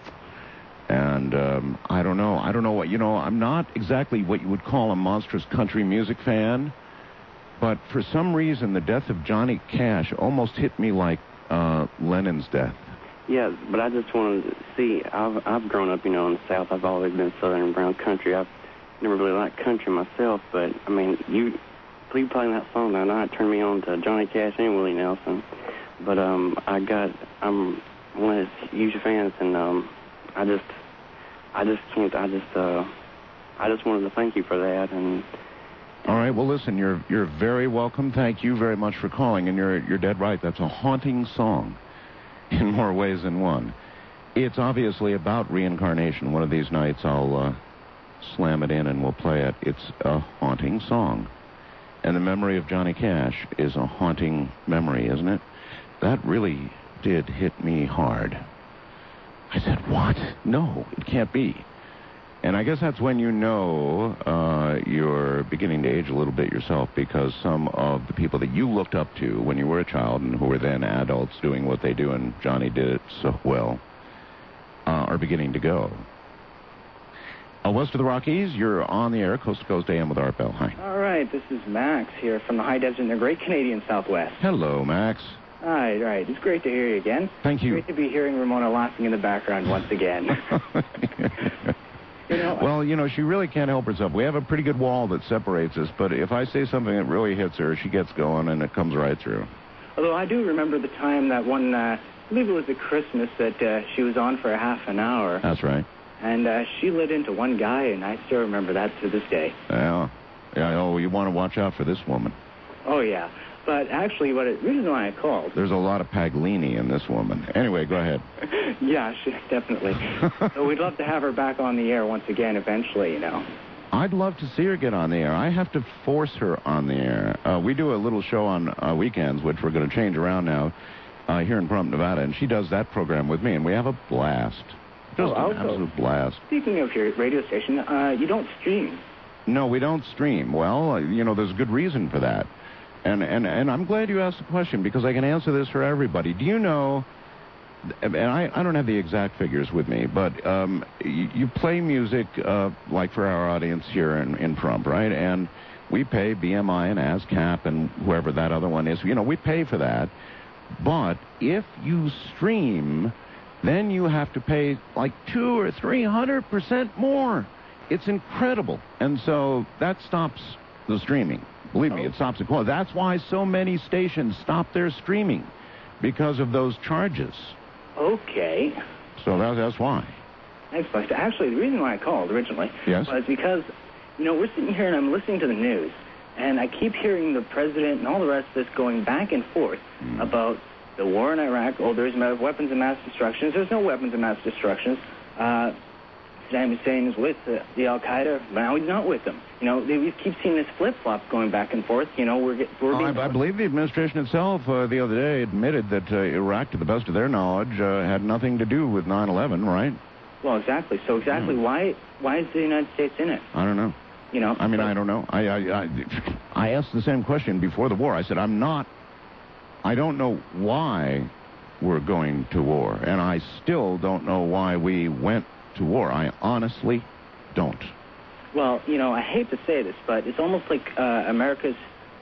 And um, I don't know, I don't know what, you know, I'm not exactly what you would call a monstrous country music fan. But for some reason, the death of Johnny Cash almost hit me like uh, Lennon's death. Yeah, but I just wanted to see, I've, I've grown up, you know, in the South. I've always been Southern and brown country. I've never really liked country myself, but, I mean, you, you playing that song that night turned me on to Johnny Cash and Willie Nelson. But um, I got, I'm one of his huge fans, and um, I just, I just can't, I just, uh, I just wanted to thank you for that, and... All right, well, listen, you're you're very welcome. Thank you very much for calling, and you're you're dead right. That's a haunting song in more ways than one. It's obviously about reincarnation. One of these nights I'll uh, slam it in and we'll play it. It's a haunting song. And the memory of Johnny Cash is a haunting memory, isn't it? That really did hit me hard. I said, what? No, it can't be. And I guess that's when you know uh, you're beginning to age a little bit yourself, because some of the people that you looked up to when you were a child and who were then adults doing what they do, and Johnny did it so well, uh, are beginning to go. Uh, west of the Rockies, you're on the air, coast to coast A M with Art Bell. Hi. All right, this is Max here from the high desert in the great Canadian Southwest. Hello, Max. Hi, right. It's great to hear you again. Thank you. Great to be hearing Ramona laughing in the background once again. You know, well, you know, she really can't help herself. We have a pretty good wall that separates us, but if I say something that really hits her, she gets going and it comes right through. Although I do remember the time that one, uh, I believe it was at Christmas, that uh, she was on for a half an hour. That's right. And uh, she lit into one guy, and I still remember that to this day. Yeah. Yeah, oh, you want to watch out for this woman. Oh, yeah. But actually, what it, the reason why I called... There's a lot of Paglini in this woman. Anyway, go ahead. Yeah, she, definitely. So we'd love to have her back on the air once again eventually, you know. I'd love to see her get on the air. I have to force her on the air. Uh, we do a little show on uh, weekends, which we're going to change around now, uh, here in Pahrump, Nevada, and she does that program with me, and we have a blast. Just oh, an absolute blast. Speaking of your radio station, uh, you don't stream. No, we don't stream. Well, uh, you know, there's good reason for that. And, and and I'm glad you asked the question, because I can answer this for everybody. Do you know, and I, I don't have the exact figures with me, but um, you, you play music uh, like for our audience here in, in Pahrump, right? And we pay B M I and ASCAP and whoever that other one is. You know, we pay for that. But if you stream, then you have to pay like two or three hundred percent more. It's incredible. And so that stops the streaming. Believe me, it stops the quality. That's why so many stations stop their streaming, because of those charges. Okay. So that, that's why. Excellent. Actually, the reason why I called originally yes? was because, you know, we're sitting here and I'm listening to the news, and I keep hearing the president and all the rest of this going back and forth mm. about the war in Iraq. Oh, there's weapons of mass destruction. There's no weapons of mass destruction. Uh, Saddam Hussein is with uh, the Al-Qaeda, but now he's not with them. You know, they, we keep seeing this flip-flop going back and forth. You know, we're, get, we're oh, being... I, I believe the administration itself uh, the other day admitted that uh, Iraq, to the best of their knowledge, uh, had nothing to do with nine eleven, right? Well, exactly. So exactly yeah. why why is the United States in it? I don't know. You know? I mean, but... I don't know. I, I, I, I asked the same question before the war. I said, I'm not... I don't know why we're going to war, and I still don't know why we went to war. I honestly don't. Well, you know, I hate to say this, but it's almost like uh, America's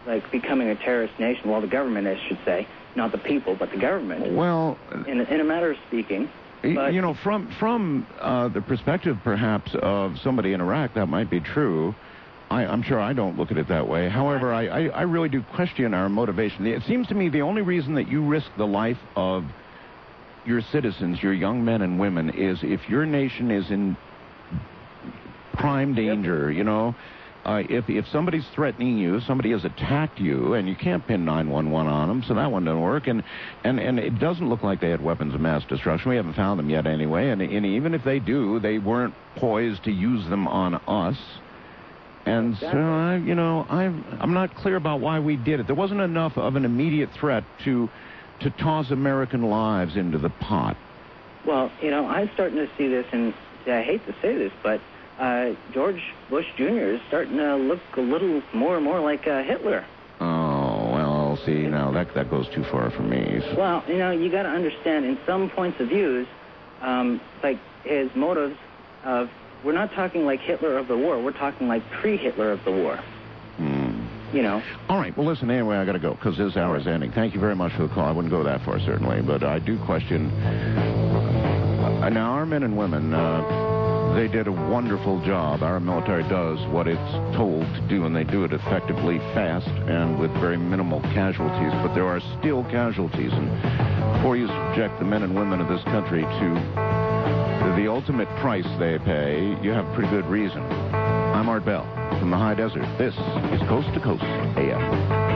like becoming a terrorist nation. Well, the government, I should say, not the people, but the government. Well, in, in a matter of speaking. But, you know, from from uh, the perspective, perhaps, of somebody in Iraq, that might be true. I, I'm sure I don't look at it that way. However, I, I, I really do question our motivation. It seems to me the only reason that you risk the life of your citizens, your young men and women, is if your nation is in prime danger, you know. Uh, if if somebody's threatening you, somebody has attacked you, and you can't pin nine one one on them, so that one doesn't work. And, and, and it doesn't look like they had weapons of mass destruction. We haven't found them yet anyway. And, and even if they do, they weren't poised to use them on us. And exactly. so, I, you know, I'm, I'm not clear about why we did it. There wasn't enough of an immediate threat to, to toss American lives into the pot. Well, you know, I'm starting to see this, and I hate to say this, but Uh, George Bush Junior is starting to look a little more and more like uh, Hitler. Oh, well, see, now that that goes too far for me. Well, you know, you got to understand, in some points of views, um, like his motives of, we're not talking like Hitler of the war, we're talking like pre-Hitler of the war. Hmm. You know. All right, well, listen, anyway, I got to go, because this hour is ending. Thank you very much for the call. I wouldn't go that far, certainly, but I do question. Uh, now, our men and women, uh, they did a wonderful job. Our military does what it's told to do, and they do it effectively, fast, and with very minimal casualties. But there are still casualties, and before you subject the men and women of this country to the ultimate price they pay, you have pretty good reason. I'm Art Bell from the High Desert. This is Coast to Coast A M.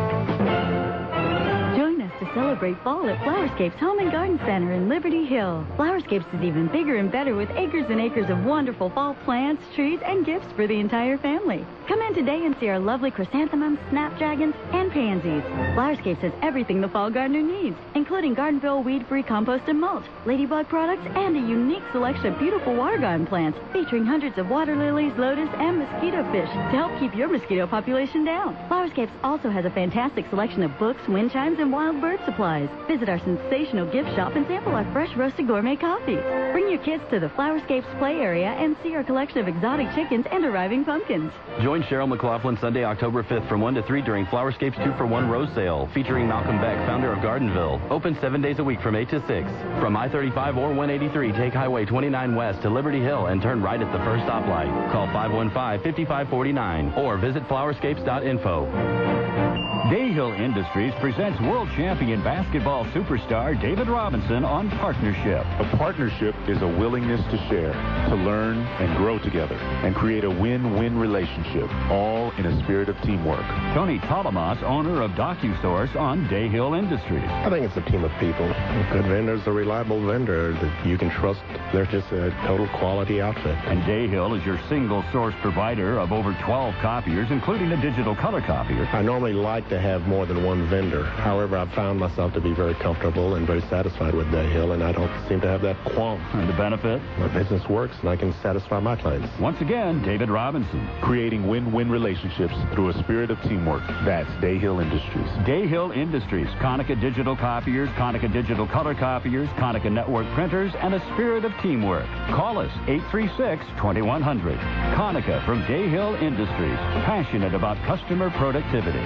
To celebrate fall at Flowerscapes Home and Garden Center in Liberty Hill. Flowerscapes is even bigger and better with acres and acres of wonderful fall plants, trees, and gifts for the entire family. Come in today and see our lovely chrysanthemums, snapdragons, and pansies. Flowerscapes has everything the fall gardener needs, including Gardenville weed-free compost and mulch, ladybug products, and a unique selection of beautiful water garden plants featuring hundreds of water lilies, lotus, and mosquito fish to help keep your mosquito population down. Flowerscapes also has a fantastic selection of books, wind chimes, and wild bird supplies. Visit our sensational gift shop and sample our fresh roasted gourmet coffee. Bring your kids to the Flowerscapes play area and see our collection of exotic chickens and arriving pumpkins. Join Cheryl McLaughlin Sunday, October fifth from one to three during Flowerscapes two for one Rose Sale, featuring Malcolm Beck, founder of Gardenville. Open seven days a week from eight to six. From I thirty-five or one eighty-three, take Highway twenty-nine West to Liberty Hill and turn right at the first stoplight. Call five one five, five five four nine or visit flowerscapes dot info. Dayhill Industries presents world champion basketball superstar David Robinson on Partnership. A partnership is a willingness to share, to learn and grow together, and create a win-win relationship, all in a spirit of teamwork. Tony Talamas, owner of DocuSource on Dayhill Industries. I think it's a team of people. A good vendor's a reliable vendor that you can trust. They're just a total quality outfit. And Dayhill is your single source provider of over twelve copiers, including a digital color copier. I normally like to have more than one vendor. However, I've found myself to be very comfortable and very satisfied with Dayhill, and I don't seem to have that qualm. And the benefit? My business works, and I can satisfy my clients. Once again, David Robinson. Creating win-win relationships through a spirit of teamwork. That's Dayhill Industries. Dayhill Industries. Konica Digital Copiers, Konica Digital Color Copiers, Konica Network Printers, and a spirit of teamwork. Call us, eight three six, two one zero zero. Konica from Dayhill Industries. Passionate about customer productivity.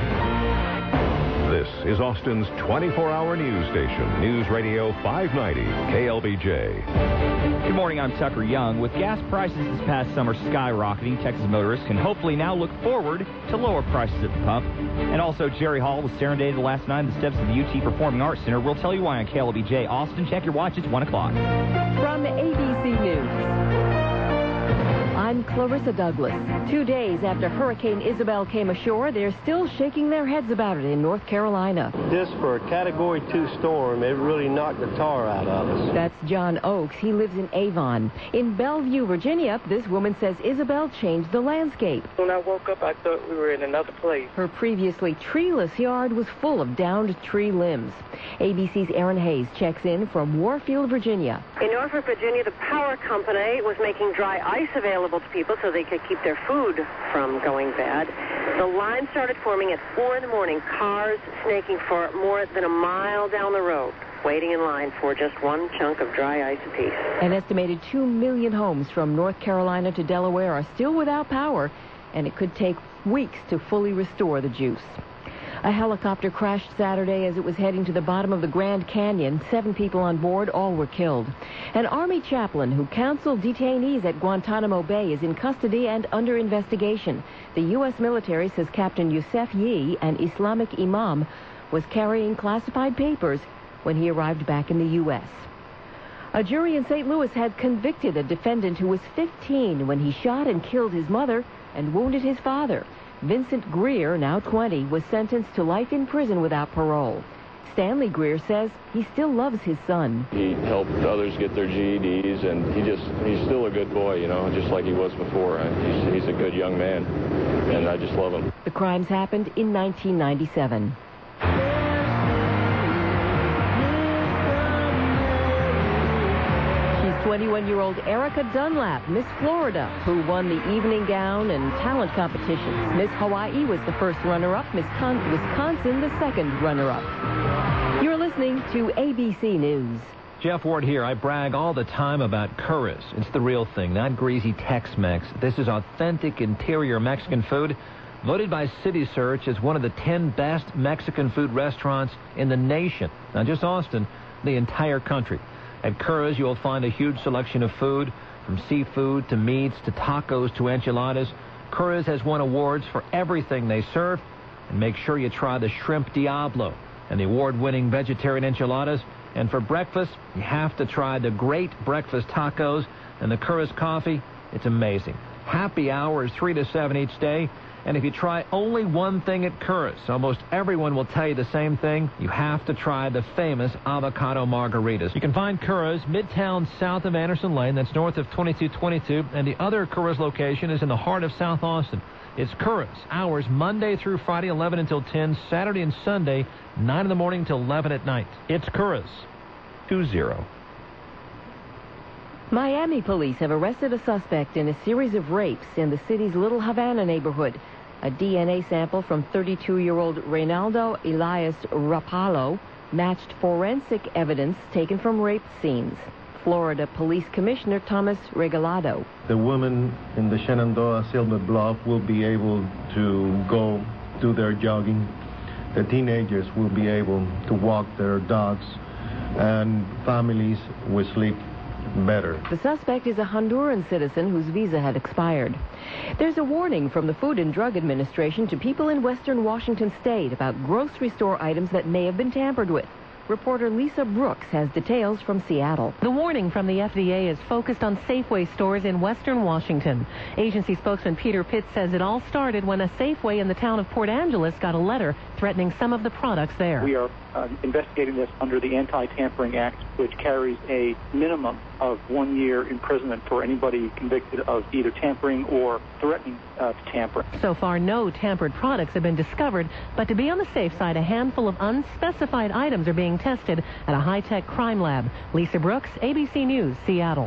This is Austin's twenty-four hour news station, News Radio five ninety K L B J. Good morning, I'm Tucker Young. With gas prices this past summer skyrocketing, Texas motorists can hopefully now look forward to lower prices at the pump. And also, Jerry Hall was serenaded last night in the steps of the U T Performing Arts Center. We'll tell you why on K L B J. Austin, check your watch. It's one o'clock. From A B C News, I'm Clarissa Douglas. Two days after Hurricane Isabel came ashore, they're still shaking their heads about it in North Carolina. This, for a Category two storm, it really knocked the tar out of us. That's John Oakes. He lives in Avon. In Bellevue, Virginia, this woman says Isabel changed the landscape. When I woke up, I thought we were in another place. Her previously treeless yard was full of downed tree limbs. A B C's Aaron Hayes checks in from Warfield, Virginia. In Norfolk, Virginia, the power company was making dry ice available to people so they could keep their food from going bad. The line started forming at four in the morning, cars snaking for more than a mile down the road, waiting in line for just one chunk of dry ice apiece. An estimated two million homes from North Carolina to Delaware are still without power, and it could take weeks to fully restore the juice. A helicopter crashed Saturday as it was heading to the bottom of the Grand Canyon. Seven people on board, all were killed. An Army chaplain who counseled detainees at Guantanamo Bay is in custody and under investigation. The U S military says Captain Youssef Yee, an Islamic imam, was carrying classified papers when he arrived back in the U S A jury in Saint Louis had convicted a defendant who was fifteen when he shot and killed his mother and wounded his father. Vincent Greer, now twenty, was sentenced to life in prison without parole. Stanley Greer says he still loves his son. He helped others get their G E Ds, and he just he's still a good boy, you know, just like he was before. He's, he's a good young man, and I just love him. The crimes happened in nineteen ninety-seven. twenty-one-year-old Erica Dunlap, Miss Florida, who won the evening gown and talent competitions. Miss Hawaii was the first runner-up. Miss Con- Wisconsin, the second runner-up. You're listening to A B C News. Jeff Ward here. I brag all the time about Curry's. It's the real thing, not greasy Tex-Mex. This is authentic interior Mexican food, voted by City Search as one of the ten best Mexican food restaurants in the nation. Not just Austin, the entire country. At Curry's, you'll find a huge selection of food, from seafood to meats to tacos to enchiladas. Curry's has won awards for everything they serve. And make sure you try the Shrimp Diablo and the award-winning vegetarian enchiladas. And for breakfast, you have to try the great breakfast tacos and the Curry's coffee. It's amazing. Happy hour is three to seven each day. And if you try only one thing at Curry's, almost everyone will tell you the same thing. You have to try the famous avocado margaritas. You can find Curry's Midtown south of Anderson Lane. That's north of twenty-two twenty-two. And the other Curry's location is in the heart of South Austin. It's Curry's. Hours Monday through Friday, eleven until ten. Saturday and Sunday, nine in the morning until eleven at night. It's Curry's. two zero. Miami police have arrested a suspect in a series of rapes in the city's Little Havana neighborhood. A D N A sample from thirty-two-year-old Reynaldo Elias Rapallo matched forensic evidence taken from rape scenes. Florida Police Commissioner Thomas Regalado. The women in the Shenandoah Silver Bluff will be able to go do their jogging. The teenagers will be able to walk their dogs, and families will sleep better. The suspect is a Honduran citizen whose visa had expired. There's a warning from the Food and Drug Administration to people in western Washington state about grocery store items that may have been tampered with. Reporter Lisa Brooks has details from Seattle. The warning from the F D A is focused on Safeway stores in western Washington. Agency spokesman Peter Pitts says it all started when a Safeway in the town of Port Angeles got a letter threatening some of the products there. We are uh, investigating this under the Anti-Tampering Act, which carries a minimum of one year imprisonment for anybody convicted of either tampering or threatening uh, to tamper. So far, no tampered products have been discovered, but to be on the safe side, a handful of unspecified items are being tested at a high-tech crime lab. Lisa Brooks, A B C News, Seattle.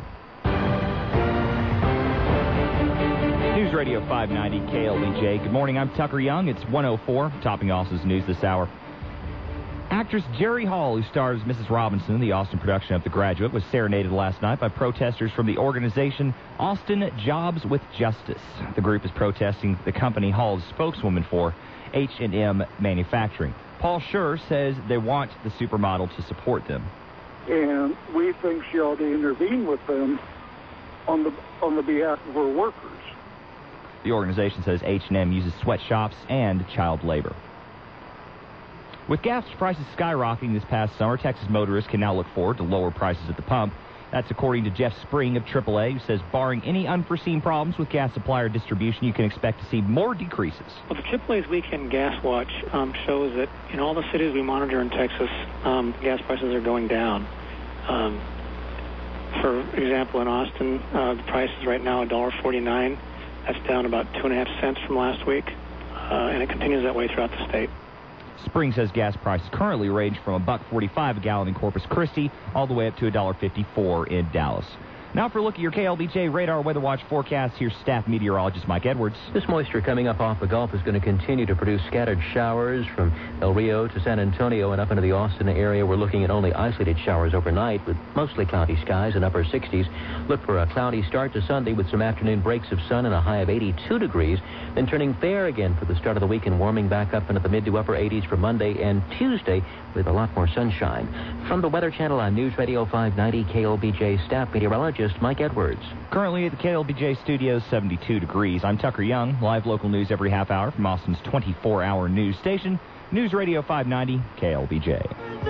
News Radio five ninety K L B J. Good morning, I'm Tucker Young. It's one oh four, topping Austin's news this hour. Actress Jerry Hall, who stars Missus Robinson in the Austin production of The Graduate, was serenaded last night by protesters from the organization Austin Jobs with Justice. The group is protesting the company Hall's spokeswoman for, H and M Manufacturing. Paul Schur says they want the supermodel to support them. And we think she ought to intervene with them on the on the behalf of her workers. The organization says H and M uses sweatshops and child labor. With gas prices skyrocketing this past summer, Texas motorists can now look forward to lower prices at the pump. That's according to Jeff Spring of triple A, who says barring any unforeseen problems with gas supply or distribution, you can expect to see more decreases. Well, the triple A's Weekend Gas Watch um, shows that in all the cities we monitor in Texas, um, gas prices are going down. Um, for example, in Austin, uh, the price is right now one dollar forty-nine. That's down about two and a half cents from last week, uh, and it continues that way throughout the state. Spring says gas prices currently range from one dollar forty-five a gallon in Corpus Christi all the way up to one dollar fifty-four in Dallas. Now for a look at your K L B J Radar Weather Watch forecast, here's staff meteorologist Mike Edwards. This moisture coming up off the Gulf is going to continue to produce scattered showers from El Rio to San Antonio and up into the Austin area. We're looking at only isolated showers overnight with mostly cloudy skies and upper sixties. Look for a cloudy start to Sunday with some afternoon breaks of sun and a high of eighty-two degrees. Then turning fair again for the start of the week and warming back up into the mid to upper eighties for Monday and Tuesday with a lot more sunshine. From the Weather Channel on News Radio five ninety, K L B J staff meteorologist Mike Edwards. Currently at the K L B J studios, seventy-two degrees. I'm Tucker Young, live local news every half hour from Austin's twenty-four hour news station, News Radio five ninety, K L B J.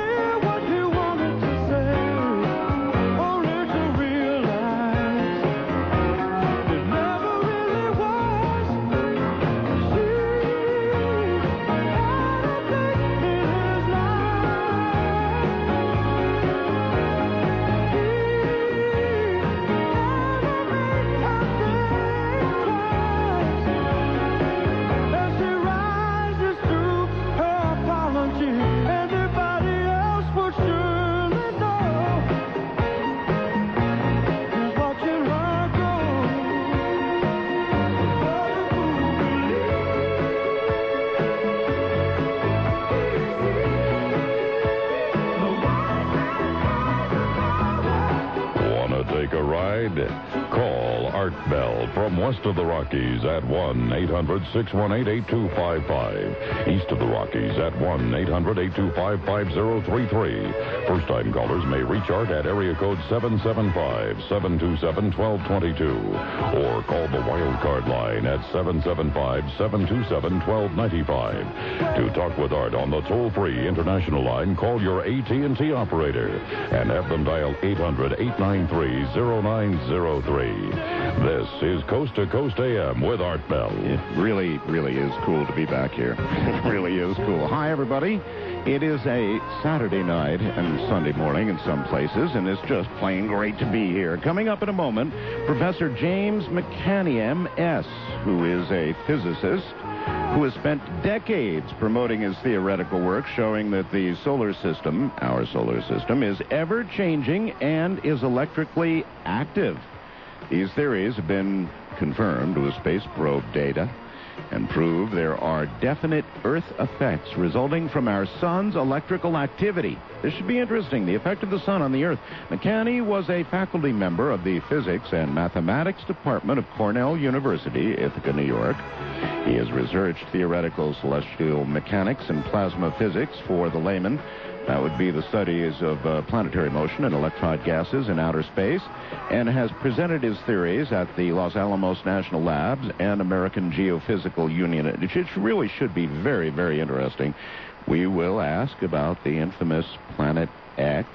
Call Art Bell from west of the Rockies at one eight hundred six one eight eight two five five. East of the Rockies at one eight hundred eight two five five zero three three. First-time callers may reach Art at area code seven seven five, seven two seven, one two two two or call the wild card line at seven seven five, seven two seven, one two nine five. To talk with Art on the toll-free international line, call your A T and T operator and have them dial eight hundred, eight nine three, zero nine zero three. This is Coast to Coast A M with Art Bell. It really, really is cool to be back here. It really is cool. Hi, everybody. It is a Saturday night and Sunday morning in some places, and it's just plain great to be here. Coming up in a moment, Professor James McCanney, M S, who is a physicist who has spent decades promoting his theoretical work, showing that the solar system, our solar system, is ever-changing and is electrically active. These theories have been confirmed with space probe data and prove there are definite Earth effects resulting from our sun's electrical activity. This should be interesting, the effect of the sun on the Earth. McCanney was a faculty member of the Physics and Mathematics Department of Cornell University, Ithaca, New York. He has researched theoretical celestial mechanics and plasma physics for the layman. That would be the studies of uh, planetary motion and electron gases in outer space, and has presented his theories at the Los Alamos National Labs and American Geophysical Union. It really should be very, very interesting. We will ask about the infamous Planet X,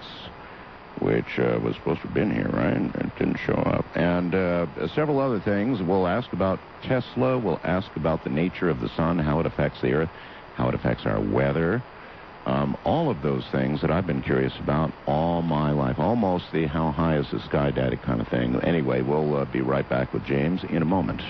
which uh, was supposed to have been here, right? It didn't show up. And uh, several other things. We'll ask about Tesla. We'll ask about the nature of the sun, how it affects the Earth, how it affects our weather. Um, all of those things that I've been curious about all my life. Almost the how high is the sky daddy kind of thing. Anyway, we'll uh, be right back with James in a moment.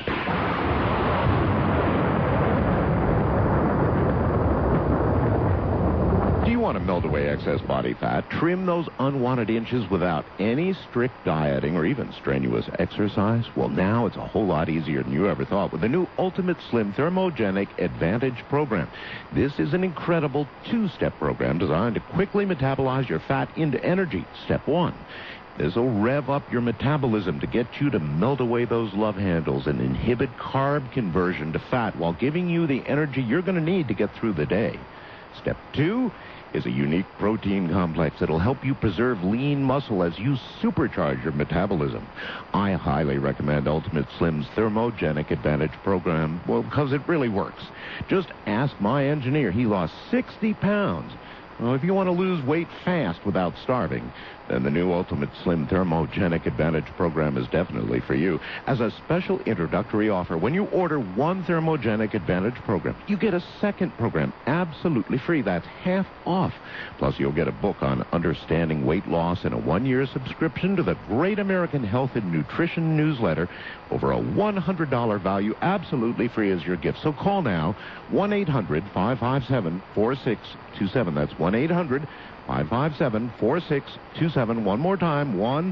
Do you want to melt away excess body fat, trim those unwanted inches without any strict dieting or even strenuous exercise? Well, now it's a whole lot easier than you ever thought with the new Ultimate Slim Thermogenic Advantage program. This is an incredible two-step program designed to quickly metabolize your fat into energy. Step one. This will rev up your metabolism to get you to melt away those love handles and inhibit carb conversion to fat while giving you the energy you're going to need to get through the day. Step two is a unique protein complex that'll help you preserve lean muscle as you supercharge your metabolism. I highly recommend Ultimate Slim's Thermogenic Advantage program, well, because it really works. Just ask my engineer. He lost sixty pounds. Well, if you want to lose weight fast without starving, then the new Ultimate Slim Thermogenic Advantage program is definitely for you. As a special introductory offer, when you order one Thermogenic Advantage program, you get a second program absolutely free. That's half off. Plus, you'll get a book on understanding weight loss and a one-year subscription to the Great American Health and Nutrition newsletter. Over a one hundred dollars value absolutely free as your gift. So call now, one eight hundred, five five seven, four six two seven. That's one eight hundred, five five seven, four six two seven. One more time, one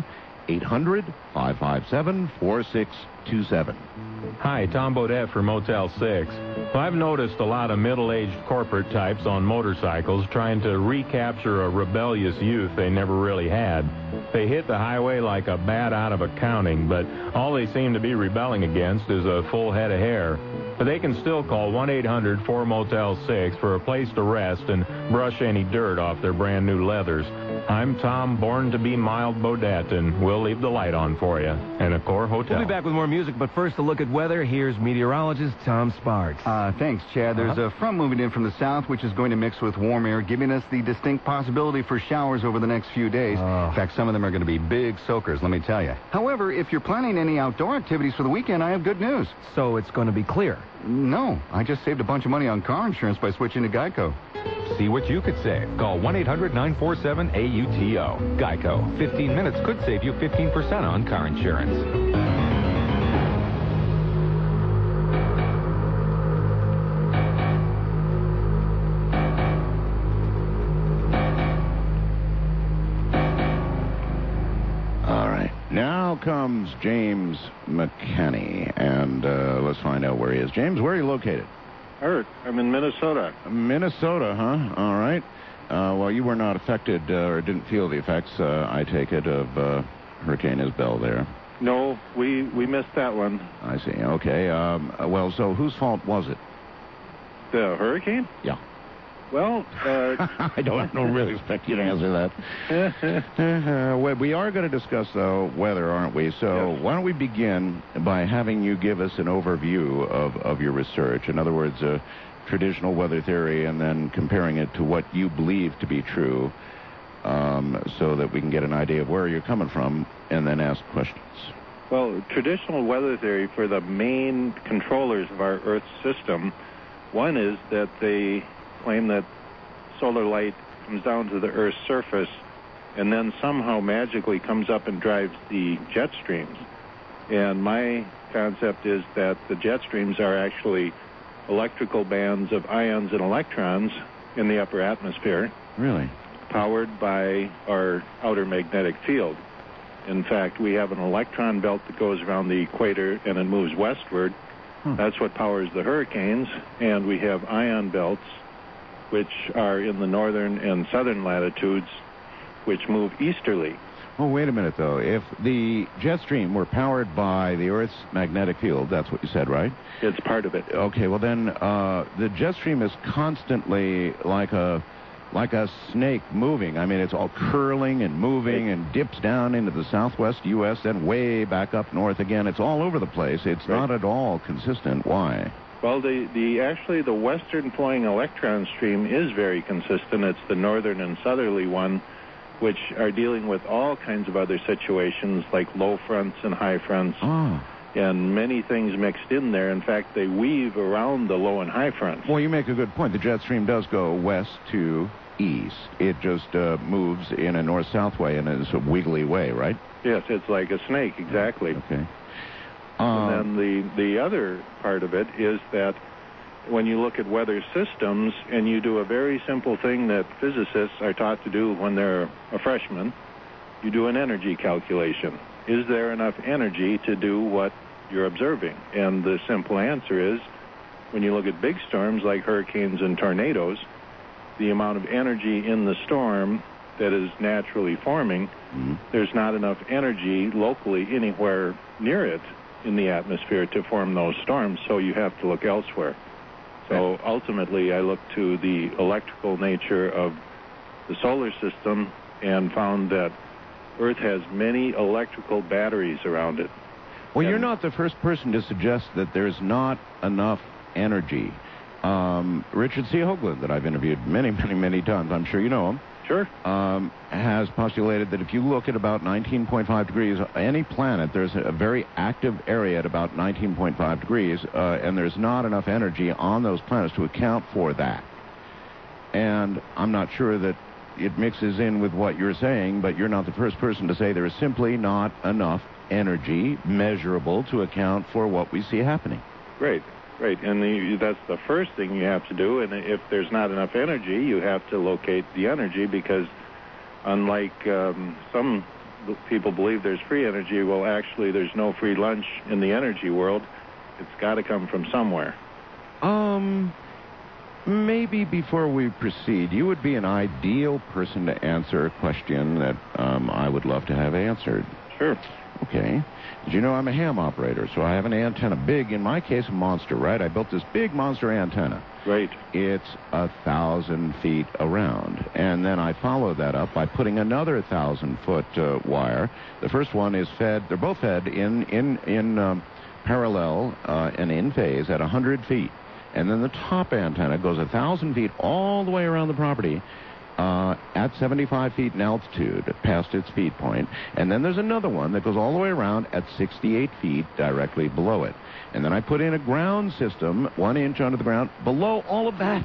eight hundred, five five seven, four six two seven. Hi, Tom Bodette for Motel six. Well, I've noticed a lot of middle-aged corporate types on motorcycles trying to recapture a rebellious youth they never really had. They hit the highway like a bat out of accounting, but all they seem to be rebelling against is a full head of hair. But they can still call one eight hundred four Motel six for a place to rest and brush any dirt off their brand new leathers. I'm Tom, born to be mild Bodette, and we'll leave the light on for you. And Accor Hotel. We'll be back with more music, but first a look at weather. Here's meteorologist Tom Sparks. Uh, thanks, Chad. There's Uh-huh. a front moving in from the south, which is going to mix with warm air, giving us the distinct possibility for showers over the next few days. Oh. In fact, some of them are going to be big soakers, let me tell you. However, if you're planning any outdoor activities for the weekend, I have good news. So it's going to be clear? No. I just saved a bunch of money on car insurance by switching to Geico. See what you could save. Call one eight hundred nine four seven A U T O. Geico. fifteen minutes could save you fifteen percent on car insurance. Now comes James McKenney, and uh, let's find out where he is. James, where are you located? Earth. I'm in Minnesota. Minnesota, huh? All right. Uh, well, you were not affected uh, or didn't feel the effects, uh, I take it, of uh, Hurricane Isabel there. No, we, we missed that one. I see. Okay. Um, well, so whose fault was it? The hurricane? Yeah. Well, uh... I don't, I don't really expect you to answer that. uh, well, we are going to discuss, though, weather, aren't we? So yes. Why don't we begin by having you give us an overview of, of your research. In other words, uh, traditional weather theory, and then comparing it to what you believe to be true, um, so that we can get an idea of where you're coming from, and then ask questions. Well, traditional weather theory for the main controllers of our Earth system, one is that they claim that solar light comes down to the Earth's surface and then somehow magically comes up and drives the jet streams. And my concept is that the jet streams are actually electrical bands of ions and electrons in the upper atmosphere. Really? Powered by our outer magnetic field. In fact, we have an electron belt that goes around the equator and it moves westward. Hmm. That's what powers the hurricanes. And we have ion belts, which are in the northern and southern latitudes, which move easterly. Oh, wait a minute, though. If the jet stream were powered by the Earth's magnetic field, that's what you said, right? It's part of it. Okay, well then, uh, the jet stream is constantly like a like a snake moving. I mean, it's all curling and moving it, and dips down into the southwest U S, then way back up north again. It's all over the place. It's right. Not at all consistent. Why? Well, the, the actually the western flowing electron stream is very consistent. It's the northern and southerly one, which are dealing with all kinds of other situations like low fronts and high fronts, oh. and many things mixed in there. In fact, they weave around the low and high fronts. Well, you make a good point. The jet stream does go west to east. It just uh, moves in a north-south way in a sort of wiggly way, right? Yes, it's like a snake, exactly. Okay. Um, and then the, the other part of it is that when you look at weather systems and you do a very simple thing that physicists are taught to do when they're a freshman, you do an energy calculation. Is there enough energy to do what you're observing? And the simple answer is, when you look at big storms like hurricanes and tornadoes, the amount of energy in the storm that is naturally forming, mm-hmm. there's not enough energy locally anywhere near it in the atmosphere to form those storms, so you have to look elsewhere. So ultimately, I looked to the electrical nature of the solar system and found that Earth has many electrical batteries around it. Well, and you're not the first person to suggest that there's not enough energy. Um, Richard C. Hoagland, that I've interviewed many, many, many times, I'm sure you know him, Sure. Um, has postulated that if you look at about nineteen point five degrees, any planet, there's a very active area at about nineteen point five degrees, uh, and there's not enough energy on those planets to account for that. And I'm not sure that it mixes in with what you're saying, but you're not the first person to say there is simply not enough energy measurable to account for what we see happening. Great. Right, and the, that's the first thing you have to do, and if there's not enough energy, you have to locate the energy, because unlike um, some people believe there's free energy. Well, actually, there's no free lunch in the energy world. It's got to come from somewhere. Um, maybe before we proceed, you would be an ideal person to answer a question that um, I would love to have answered. Sure. Okay. As you know, I'm a ham operator, so I have an antenna. Big, in my case, a monster, right? I built this big monster antenna. Right. It's a thousand feet around. And then I follow that up by putting another thousand-foot uh, wire. The first one is fed, they're both fed in, in, in um, parallel uh, and in phase at one hundred feet. And then the top antenna goes a thousand feet all the way around the property uh, at seventy-five feet in altitude, past its feed point. And then there's another one that goes all the way around at sixty-eight feet directly below it. And then I put in a ground system, one inch under the ground, below all of that.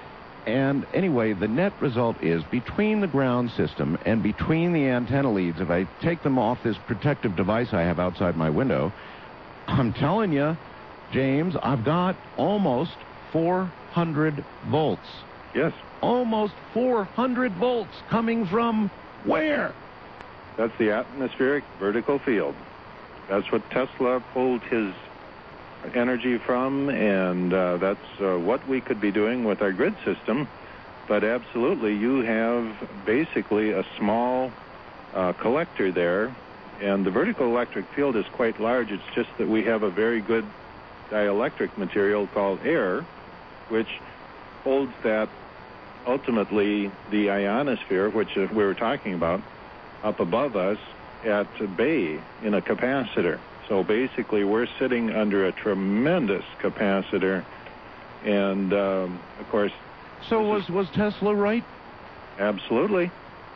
And anyway, the net result is between the ground system and between the antenna leads, if I take them off this protective device I have outside my window, I'm telling you, James, I've got almost four hundred volts. Yes. Almost four hundred volts coming from where? That's the atmospheric vertical field. That's what Tesla pulled his energy from, and uh, that's uh, what we could be doing with our grid system. But absolutely, you have basically a small uh, collector there, and the vertical electric field is quite large. It's just that we have a very good dielectric material called air, which holds that, ultimately, the ionosphere, which uh, we were talking about, up above us at bay in a capacitor. So basically, we're sitting under a tremendous capacitor, and um, of course. So was was Tesla right? Absolutely.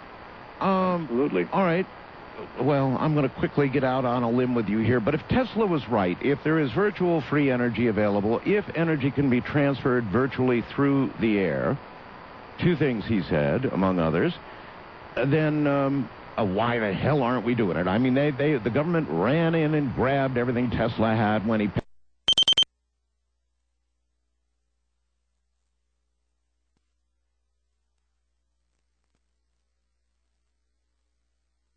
Um, Absolutely. All right. Well, I'm going to quickly get out on a limb with you here, but if Tesla was right, if there is virtual free energy available, if energy can be transferred virtually through the air, two things he said, among others, then um, uh, why the hell aren't we doing it? I mean, they, they the government ran in and grabbed everything Tesla had when he